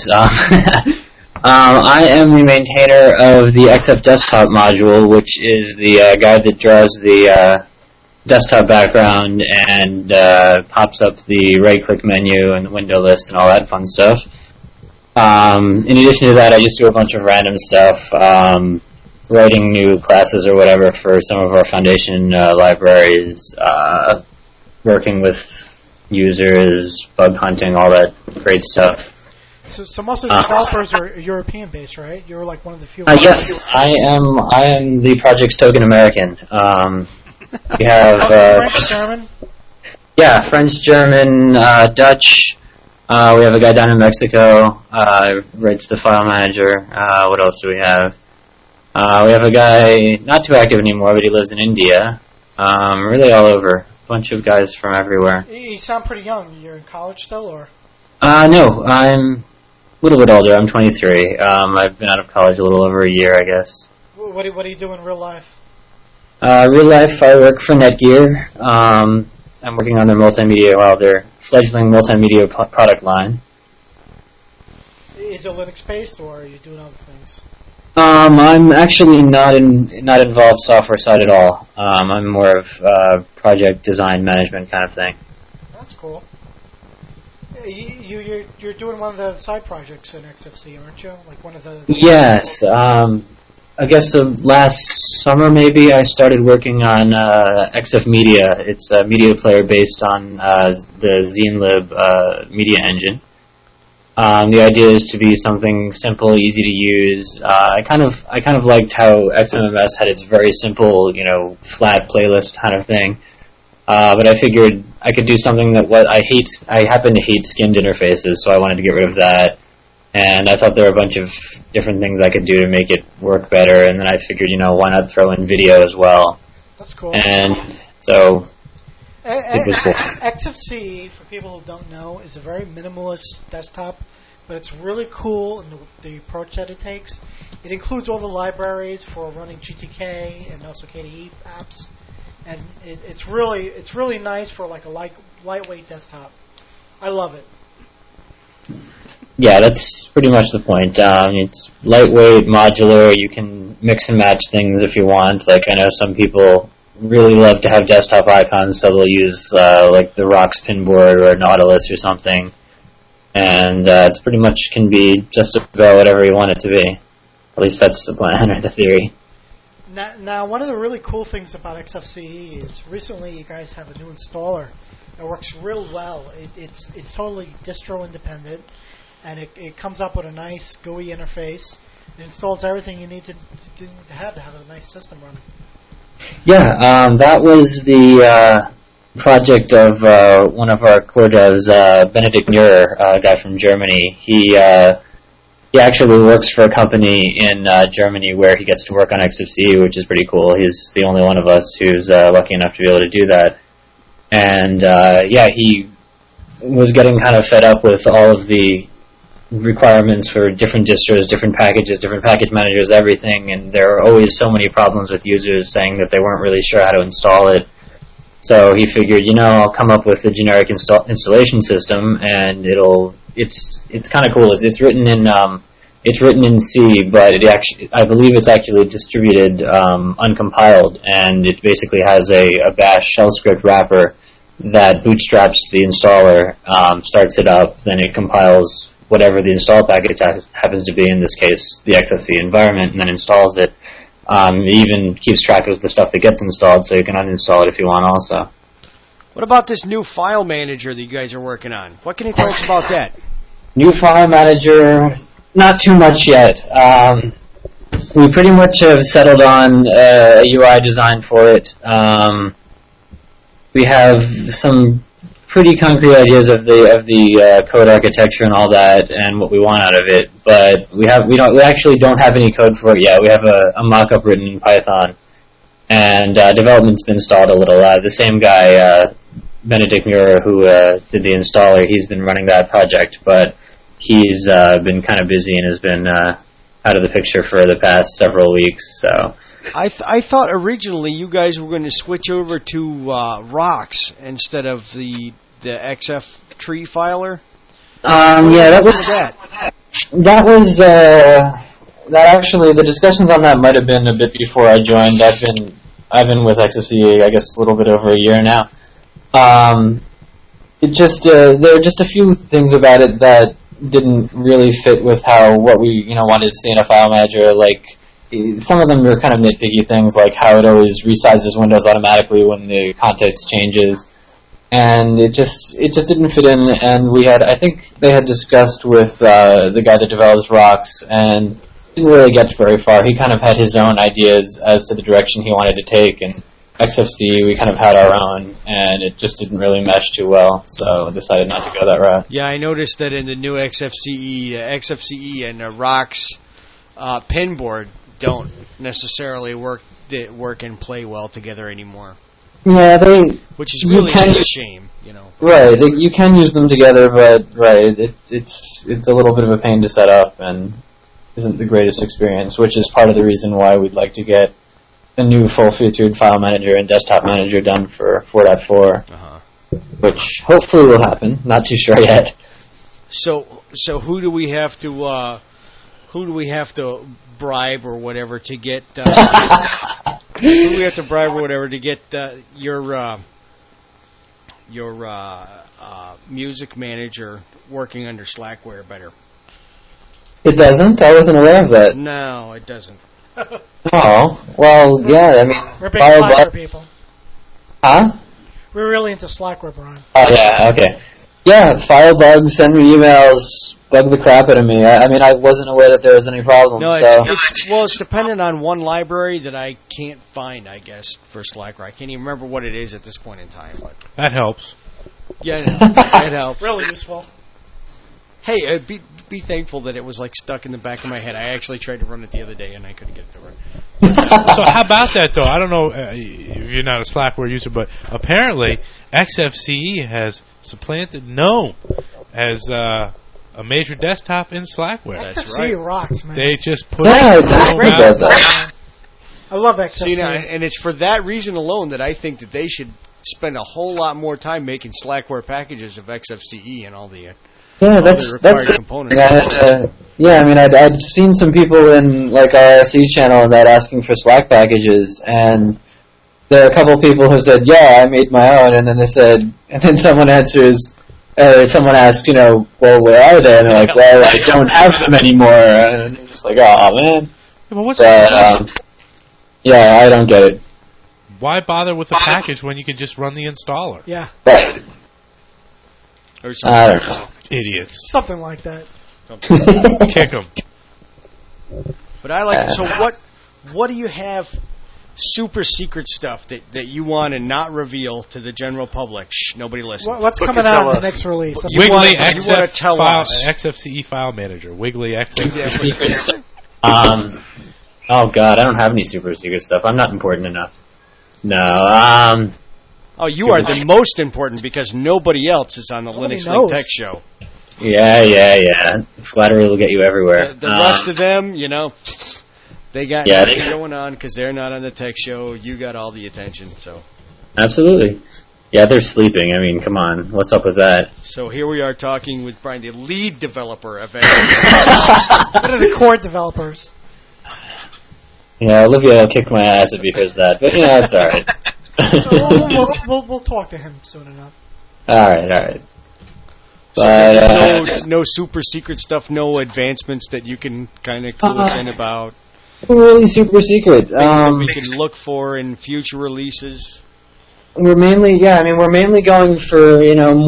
Speaker 9: I am the maintainer of the XF Desktop module, which is the guide that draws the desktop background and pops up the right-click menu and the window list and all that fun stuff. In addition to that, I just do a bunch of random stuff, writing new classes or whatever for some of our foundation libraries, working with users, bug hunting, all that great stuff.
Speaker 6: So most of the developers are European-based, right? You're like one of the few.
Speaker 9: Yes, I am the project's token American. We have
Speaker 6: French, German.
Speaker 9: Yeah, French, German, Dutch. We have a guy down in Mexico. Writes the file manager. What else do we have? We have a guy not too active anymore, but he lives in India. Really all over. A bunch of guys from everywhere.
Speaker 6: You sound pretty young. You're in college still, or?
Speaker 9: No, I'm a little bit older. I'm 23. I've been out of college a little over a year, I guess.
Speaker 6: What do you do in real life?
Speaker 9: Real life, I work for Netgear. I'm working on their their fledgling multimedia product line.
Speaker 6: Is it Linux-based, or are you doing other things?
Speaker 9: I'm actually not involved software side at all. I'm more of project design management kind of thing.
Speaker 6: That's cool. You're doing one of the side projects in XFC, aren't you? Like one of the.
Speaker 9: Yes. I guess last summer maybe I started working on XF Media. It's a media player based on the ZineLib media engine. The idea is to be something simple, easy to use. I kind of liked how XMMS had its very simple, flat playlist kind of thing. But I figured I could do something that I happen to hate skimmed interfaces, so I wanted to get rid of that. And I thought there were a bunch of different things I could do to make it work better. And then I figured, why not throw in video as well?
Speaker 6: That's cool.
Speaker 9: And so it was cool.
Speaker 6: XFCE, for people who don't know, is a very minimalist desktop, but it's really cool in the approach that it takes. It includes all the libraries for running GTK and also KDE apps, and it's really nice for like a lightweight desktop. I love it.
Speaker 9: Yeah, that's pretty much the point. It's lightweight, modular. You can mix and match things if you want. Like I know some people really love to have desktop icons, so they'll use like the ROX pinboard or Nautilus or something. And it's pretty much can be just about whatever you want it to be. At least that's the plan or the theory.
Speaker 6: Now, one of the really cool things about XFCE is recently you guys have a new installer that works real well. It's totally distro independent, and it comes up with a nice GUI interface. It installs everything you need to have a nice system running.
Speaker 9: Yeah, that was the project of one of our core devs, Benedikt Neuer, a guy from Germany. He actually works for a company in Germany where he gets to work on XFCE, which is pretty cool. He's the only one of us who's lucky enough to be able to do that. And he was getting kind of fed up with all of the requirements for different distros, different packages, different package managers, everything, and there are always so many problems with users saying that they weren't really sure how to install it. So he figured, I'll come up with a generic installation system, and it's kind of cool. It's written in C, but I believe it's actually distributed uncompiled, and it basically has a Bash shell script wrapper that bootstraps the installer, starts it up, then it compiles whatever the install package happens to be, in this case, the XFCE environment, and then installs it. It even keeps track of the stuff that gets installed, so you can uninstall it if you want also.
Speaker 3: What about this new file manager that you guys are working on? What can you tell us about that?
Speaker 9: New file manager, not too much yet. We pretty much have settled on a UI design for it. We have some pretty concrete ideas of the code architecture and all that, and what we want out of it. But we actually don't have any code for it yet. We have a mock-up written in Python, and development's been stalled a little. The same guy, Benedict Muir, who did the installer, he's been running that project, but he's been kind of busy and has been out of the picture for the past several weeks. So
Speaker 3: I thought originally you guys were going to switch over to ROX instead of the XF tree filer.
Speaker 9: Yeah, that was that actually the discussions on that might have been a bit before I joined. I've been with XFCE, I guess, a little bit over a year now. It just there were just a few things about it that didn't really fit with what we wanted to see in a file manager. Like some of them were kind of nitpicky things, like how it always resizes windows automatically when the context changes, and it just didn't fit in. And I think they had discussed with the guy that develops ROX and didn't really get very far. He kind of had his own ideas as to the direction he wanted to take, and XFCE, we kind of had our own, and it just didn't really mesh too well, so decided not to go that route.
Speaker 3: Yeah, I noticed that in the new XFCE and ROX pin board don't necessarily work and play well together anymore.
Speaker 9: Yeah,
Speaker 3: which is really a shame,
Speaker 9: Right, you can use them together, but it's a little bit of a pain to set up and isn't the greatest experience, which is part of the reason why we'd like to get a new full-featured file manager and desktop manager done for 4.4, which hopefully will happen. Not too sure yet.
Speaker 3: So who do we have to bribe or whatever to get? Who do we have to bribe or whatever to get your music manager working under Slackware better?
Speaker 9: It doesn't? I wasn't aware of that.
Speaker 3: No, it doesn't.
Speaker 9: Oh, well, yeah, I mean...
Speaker 6: We're big Slackware people.
Speaker 9: Huh?
Speaker 6: We're really into Slackware, Brian.
Speaker 9: Oh, yeah, okay. Yeah, file bugs, send me emails, bug the crap out of me. I mean, I wasn't aware that there was any problem.
Speaker 3: No, it's dependent on one library that I can't find, I guess, for Slackware. I can't even remember what it is at this point in time. But
Speaker 4: that helps.
Speaker 3: Yeah, it helps.
Speaker 6: Really useful.
Speaker 3: Hey, be thankful that it was stuck in the back of my head. I actually tried to run it the other day and I couldn't get it to run.
Speaker 4: So how about that though? I don't know if you're not a Slackware user, but apparently XFCE has supplanted GNOME as a major desktop in Slackware.
Speaker 6: XFCE rocks, man.
Speaker 4: They just put
Speaker 6: great desktop. I love XFCE.
Speaker 3: See, and it's for that reason alone that I think that they should spend a whole lot more time making Slackware packages of XFCE and all the
Speaker 9: that's
Speaker 3: components.
Speaker 9: I mean, I'd seen some people in our RSE channel and that asking for Slack packages, and there are a couple people who said, "Yeah, I made my own," and then someone answers, someone asks, well, where are they? And they're like, "Well, I don't have them anymore," and it's just like, "Oh man."
Speaker 4: Well, what's
Speaker 9: yeah, I don't get it.
Speaker 4: Why bother with a package when you can just run the installer?
Speaker 6: Yeah.
Speaker 9: Right. I don't know.
Speaker 4: Idiots.
Speaker 6: Something like that.
Speaker 4: Kick them.
Speaker 3: But I like. So what do you have? Super secret stuff that you want to not reveal to the general public. Shh, nobody listen.
Speaker 6: What's coming out in the next release?
Speaker 4: Wiggly XFCE file manager. Wiggly XFCE.
Speaker 9: Secret stuff. Oh God, I don't have any super secret stuff. I'm not important enough. No.
Speaker 3: Oh, you are the most important because nobody else is on the Linux Link Tech Show.
Speaker 9: Yeah. Flattery will get you everywhere.
Speaker 3: The rest of them, they got nothing going on because they're not on the Tech Show. You got all the attention, so.
Speaker 9: Absolutely. Yeah, they're sleeping. I mean, come on. What's up with that?
Speaker 3: So here we are talking with Brian, the lead developer of
Speaker 6: What are the core developers?
Speaker 9: Yeah, Olivia kicked my ass if he hears that, but it's all right.
Speaker 6: We'll talk to him soon enough.
Speaker 9: All right.
Speaker 3: But no super secret stuff, no advancements that you can kind of clue us in about.
Speaker 9: Really super secret.
Speaker 3: Things that we can look for in future releases.
Speaker 9: We're mainly going for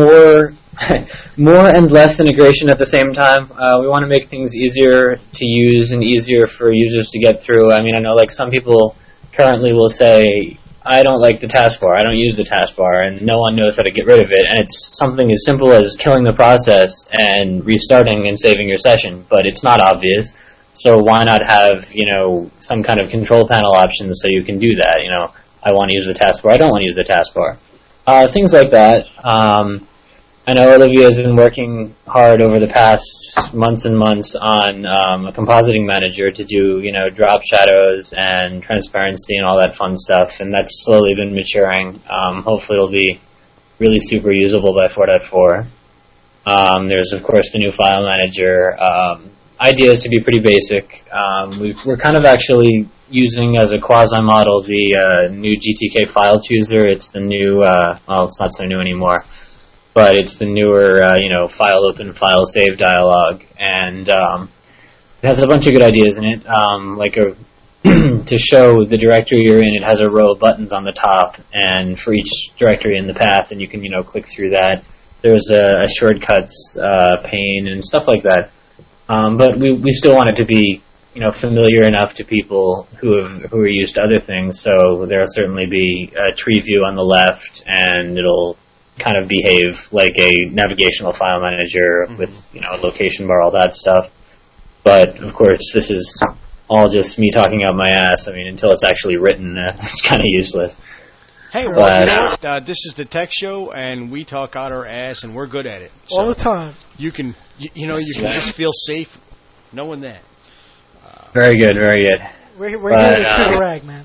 Speaker 9: more and less integration at the same time. We want to make things easier to use and easier for users to get through. I mean, I know some people currently will say, I don't like the taskbar, I don't use the taskbar, and no one knows how to get rid of it, and it's something as simple as killing the process and restarting and saving your session, but it's not obvious, so why not have, some kind of control panel options so you can do that, I want to use the taskbar, I don't want to use the taskbar. Things like that. I know Olivia has been working hard over the past months and months on a compositing manager to do, drop shadows and transparency and all that fun stuff, and that's slowly been maturing. Hopefully it'll be really super usable by 4.4. There's, of course, the new file manager. Ideas to be pretty basic. We're kind of actually using as a quasi-model the new GTK file chooser. It's the new, it's not so new anymore, but it's the newer, file open, file save dialog, and it has a bunch of good ideas in it. To show the directory you're in, it has a row of buttons on the top, and for each directory in the path, and you can, click through that. There's a shortcuts pane and stuff like that. But we still want it to be, familiar enough to people who are used to other things. So there'll certainly be a tree view on the left, and it'll kind of behave like a navigational file manager with, a location bar, all that stuff. But of course, this is all just me talking out my ass. I mean, until it's actually written, it's kind of useless.
Speaker 3: Hey, well,
Speaker 9: But,
Speaker 3: this is the tech show, and we talk out our ass, and we're good at it. So
Speaker 6: All the time.
Speaker 3: you can, you can just feel safe knowing that.
Speaker 9: Very good, very good.
Speaker 6: We're here to chew the rag, man.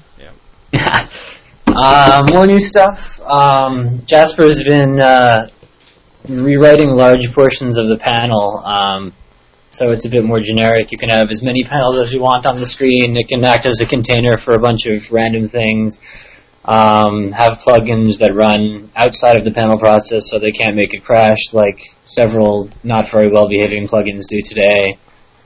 Speaker 9: More new stuff. Jasper's been rewriting large portions of the panel, so it's a bit more generic. You can have as many panels as you want on the screen. It can act as a container for a bunch of random things. Have plugins that run outside of the panel process so they can't make it crash like several not very well behaving plugins do today.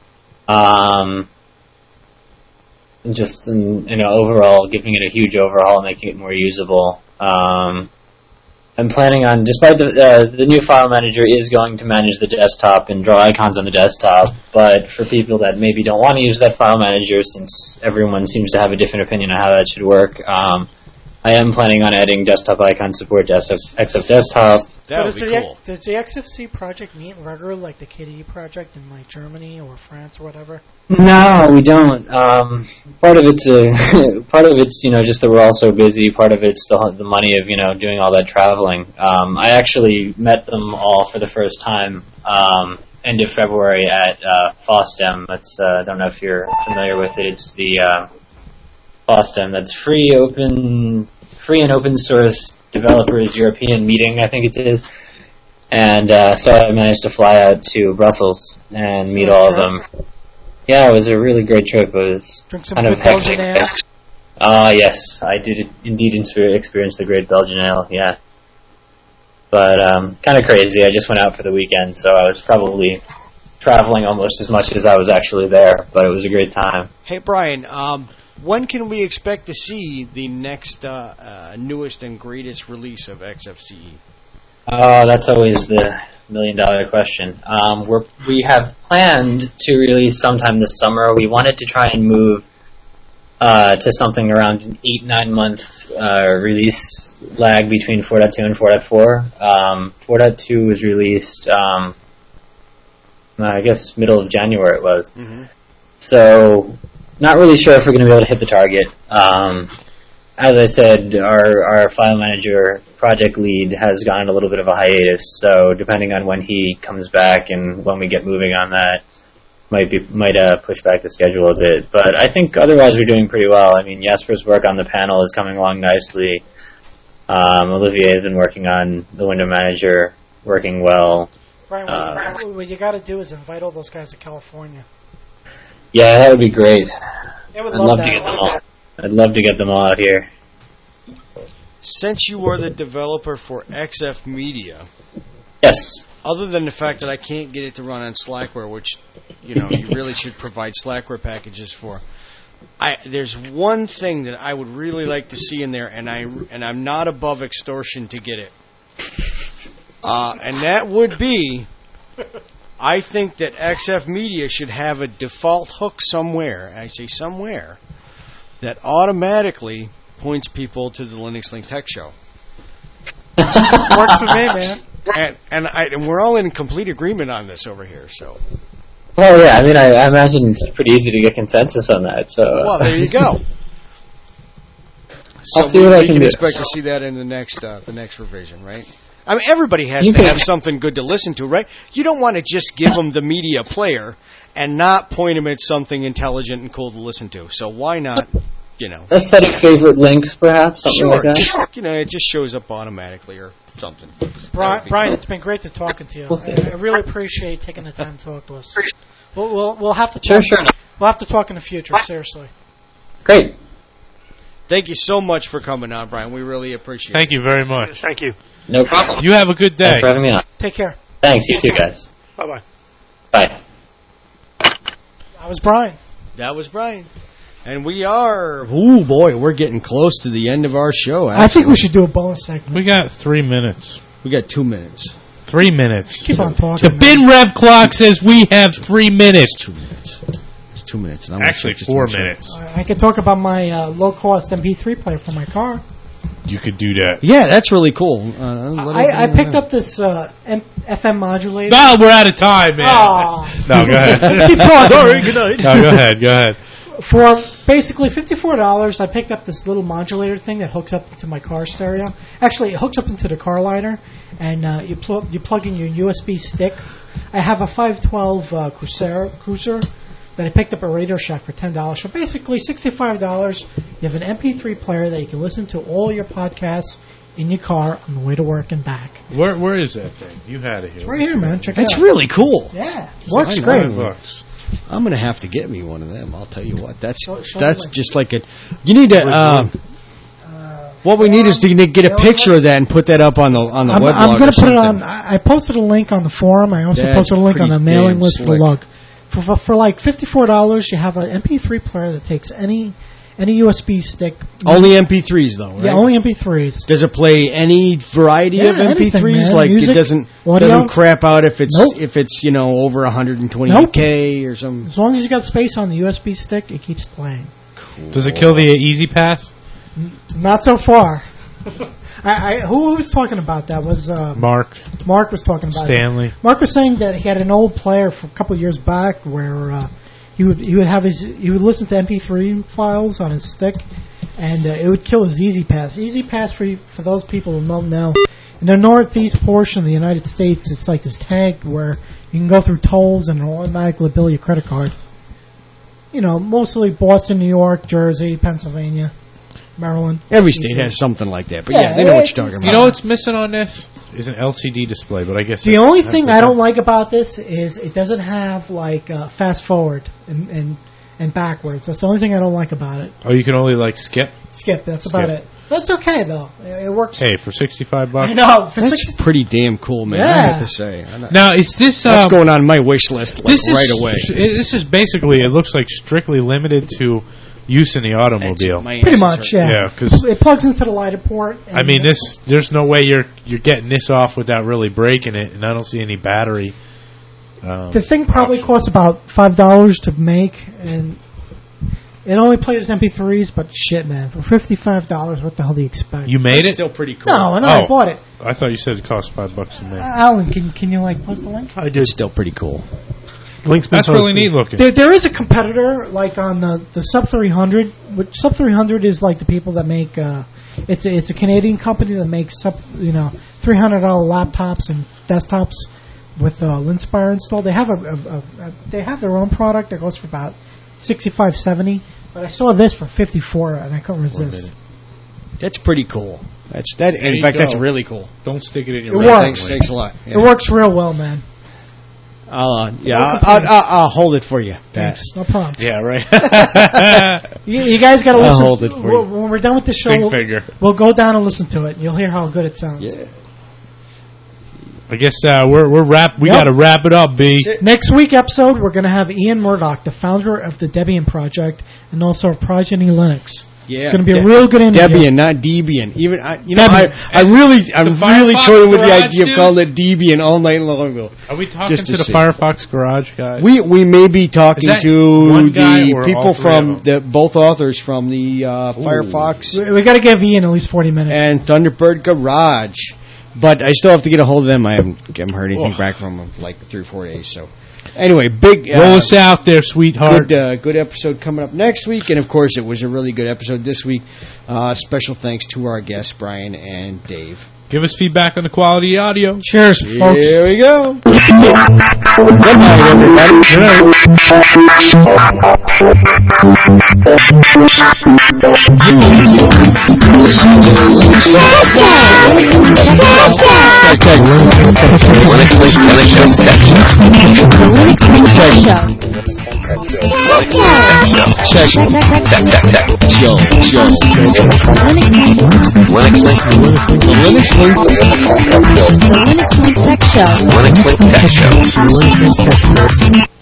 Speaker 9: Just overall giving it a huge overhaul, making it more usable. I'm planning on, despite the new file manager is going to manage the desktop and draw icons on the desktop, but for people that maybe don't want to use that file manager, since everyone seems to have a different opinion on how that should work, I am planning on adding desktop icon support to XF Desktop.
Speaker 3: That would be cool.
Speaker 6: Does the XFC project meet regularly, like the KDE project in Germany or France or whatever?
Speaker 9: No, we don't. Part of it's just that we're all so busy. Part of it's the money of doing all that traveling. I actually met them all for the first time end of February at FOSDEM. That's I don't know if you're familiar with it. It's the FOSDEM. That's free and open source developers European meeting, I think it is. And so I managed to fly out to Brussels and meet all of them. Yeah, it was a really great trip. It was
Speaker 6: Drink some
Speaker 9: kind of
Speaker 6: good Belgian
Speaker 9: hectic.
Speaker 6: ale.
Speaker 9: Yes, I did indeed experience the great Belgian ale, yeah. But kind of crazy. I just went out for the weekend, so I was probably traveling almost as much as I was actually there, but it was a great time.
Speaker 3: Hey, Brian, when can we expect to see the next newest and greatest release of XFCE?
Speaker 9: That's always the million-dollar question. We have planned to release sometime this summer. We wanted to try and move to something around an 8-9 month release lag between 4.2 and 4.4. 4.2 was released, I guess, middle of January it was. Mm-hmm. So, not really sure if we're going to be able to hit the target. As I said, our file manager project lead has gone on a little bit of a hiatus, so depending on when he comes back and when we get moving on that, might push back the schedule a bit. But I think otherwise we're doing pretty well. I mean, Jasper's work on the panel is coming along nicely. Olivier has been working on the window manager, working well.
Speaker 6: Brian, what you got to do is invite all those guys to California.
Speaker 9: Yeah, that would be great.
Speaker 6: They would
Speaker 9: I'd
Speaker 6: love
Speaker 9: love
Speaker 6: that.
Speaker 9: to get them all. I'd love to get them all out here.
Speaker 3: Since you are the developer for XF Media,
Speaker 9: Yes.
Speaker 3: other than the fact that I can't get it to run on Slackware, which you really should provide Slackware packages for, there's one thing that I would really like to see in there, and I'm not above extortion to get it, and that would be, I think that XF Media should have a default hook somewhere, and I say somewhere, that automatically points people to the Linux Link Tech Show.
Speaker 6: Works for me, man.
Speaker 3: And we're all in complete agreement on this over here. So.
Speaker 9: Well, yeah. I mean, I imagine it's pretty easy to get consensus on that. So.
Speaker 3: Well, there you go. So
Speaker 9: I'll see what I can
Speaker 3: can
Speaker 9: do.
Speaker 3: expect to see that in the next revision, right? I mean, everybody has to have something good to listen to, right? You don't want to just give them the media player and not point them at something intelligent and cool to listen to. So why not,
Speaker 9: A set of favorite links, perhaps, something like that.
Speaker 3: Just, it just shows up automatically or something.
Speaker 6: Brian, it's been great to talking to you. I really appreciate taking the time to talk to us. We'll have to talk.
Speaker 9: Sure.
Speaker 6: We'll have to talk in the future. Seriously.
Speaker 9: Great.
Speaker 3: Thank you so much for coming on, Brian. We really appreciate it.
Speaker 4: Thank you very much.
Speaker 5: Thank you.
Speaker 9: No problem.
Speaker 4: You have a good day.
Speaker 9: Thanks for having me on.
Speaker 6: Take care.
Speaker 9: Thanks, you too, guys.
Speaker 5: Bye-bye.
Speaker 9: Bye.
Speaker 6: That was Brian.
Speaker 3: That was Brian. And we are, we're getting close to the end of our show. Actually.
Speaker 6: I think we should do a bonus segment.
Speaker 4: We got 3 minutes.
Speaker 3: We got 2 minutes.
Speaker 4: 3 minutes.
Speaker 6: Keep on talking.
Speaker 4: The bin rev clock says we have 3 minutes.
Speaker 3: 2 minutes. It's 2 minutes. And I'm
Speaker 4: Actually, 4 minutes.
Speaker 6: I can talk about my low-cost MP3 player for my car.
Speaker 4: You could do that.
Speaker 3: Yeah, that's really cool.
Speaker 6: I picked up this FM modulator.
Speaker 4: No, we're out of time, man.
Speaker 6: Oh.
Speaker 4: No, go ahead.
Speaker 6: Keep talking. Sorry, good night.
Speaker 4: No, go ahead.
Speaker 6: For basically $54, I picked up this little modulator thing that hooks up into my car stereo. Actually, it hooks up into the car liner, and you plug in your USB stick. I have a 512 Cruiser that I picked up at Radio Shack for $10. So basically, $65. You have an MP3 player that you can listen to all your podcasts in your car on the way to work and back.
Speaker 4: Where is that thing? You had it here.
Speaker 6: It's right here, man. Check it out.
Speaker 3: It's really cool.
Speaker 6: Yeah, works great.
Speaker 4: $65.
Speaker 3: I'm going to have to get me one of them. I'll tell you what. That's
Speaker 6: Show
Speaker 3: just like it. You need to. What we need is to get a picture of that and put that up on the web.
Speaker 6: I'm going to put it on. I posted a link on the forum. I also posted a link on the mailing list for the lug. For like $54, you have an MP3 player that takes any USB stick.
Speaker 3: Only MP3s though, right?
Speaker 6: Yeah, only MP3s.
Speaker 3: Does it play any variety of
Speaker 6: anything,
Speaker 3: MP3s?
Speaker 6: man.
Speaker 3: Like
Speaker 6: Music,
Speaker 3: it doesn't crap out if it's over 128K or something.
Speaker 6: As long as you got space on the USB stick, it keeps playing.
Speaker 3: Cool.
Speaker 4: Does it kill the Easy Pass?
Speaker 6: Not so far. Who was talking about that? Was
Speaker 4: Mark.
Speaker 6: Mark was talking about
Speaker 4: Stanley.
Speaker 6: it. Mark was saying that he had an old player from a couple of years back where he would listen to MP3 files on his stick, and it would kill his Easy Pass. Easy Pass, for those people who don't know, in the northeast portion of the United States, it's like this tag where you can go through tolls and it'll automatically bill your credit card. Mostly Boston, New York, Jersey, Pennsylvania, Maryland.
Speaker 3: Every state has something like that, but they know what you're talking about.
Speaker 4: You know what's missing on this? Is an LCD display, but I guess
Speaker 6: the only thing I don't like about this is it doesn't have like fast forward and backwards. That's the only thing I don't like about it.
Speaker 4: Oh, you can only skip.
Speaker 6: That's about it. That's okay though. It works.
Speaker 4: Hey, for $65.
Speaker 6: I know.
Speaker 3: That's pretty damn cool, man. I have to say.
Speaker 4: Now, is this
Speaker 3: that's going on my wish list right away?
Speaker 4: This is basically. It looks like strictly limited to use in the automobile.
Speaker 6: Pretty much, yeah.
Speaker 4: Yeah, because
Speaker 6: it plugs into the lighted port.
Speaker 4: I mean, there's no way you're getting this off without really breaking it, and I don't see any battery.
Speaker 6: The thing probably costs about $5 to make, and it only plays MP3s. But shit, man, for $55, what the hell do you expect?
Speaker 4: You made it?
Speaker 3: Still pretty cool.
Speaker 6: No, I bought it.
Speaker 4: I thought you said it cost $5 to make.
Speaker 6: Alan, can you post the link?
Speaker 5: I did.
Speaker 3: It's still pretty cool.
Speaker 4: That's really neat looking.
Speaker 6: There is a competitor like on the Sub 300, which Sub 300 is like the people that make. It's a Canadian company that makes $300 laptops and desktops with Linspire installed. They have they have their own product that goes for about $65-$70, but I saw this for $54 and I couldn't resist.
Speaker 3: That's pretty cool. In fact, that's really cool.
Speaker 4: Don't stick it in your.
Speaker 6: It works.
Speaker 3: Thanks a lot. Yeah.
Speaker 6: It works real well, man.
Speaker 3: I'll hold it for you.
Speaker 6: Thanks. No problem.
Speaker 4: Yeah, right.
Speaker 6: you guys got to listen.
Speaker 3: I'll hold it for you.
Speaker 6: When we're done with the show, we'll go down and listen to it. You'll hear how good it sounds.
Speaker 3: Yeah.
Speaker 4: I guess we're We got to wrap it up, B.
Speaker 6: Next week episode, we're going to have Ian Murdoch, the founder of the Debian project, and also Progeny Linux.
Speaker 3: Yeah,
Speaker 6: it's going to be a real good interview.
Speaker 3: Debian, not Debian. I'm really toying with the idea of calling it Debian all night long.
Speaker 4: Are we talking to the Firefox Garage guys?
Speaker 3: We may be talking to the people from both authors from the Firefox.
Speaker 6: We got to give Ian at least 40 minutes.
Speaker 3: And Thunderbird Garage. But I still have to get a hold of them. I haven't heard anything back from them like 3 or 4 days. So, anyway, big
Speaker 4: roll us out there, sweetheart.
Speaker 3: Good episode coming up next week, and of course, it was a really good episode this week. Special thanks to our guests, Brian and Dave.
Speaker 4: Give us feedback on the quality of audio.
Speaker 6: Cheers, folks.
Speaker 3: Here we go. Good night, everybody. Good night.
Speaker 2: The Linux Link Tech Show.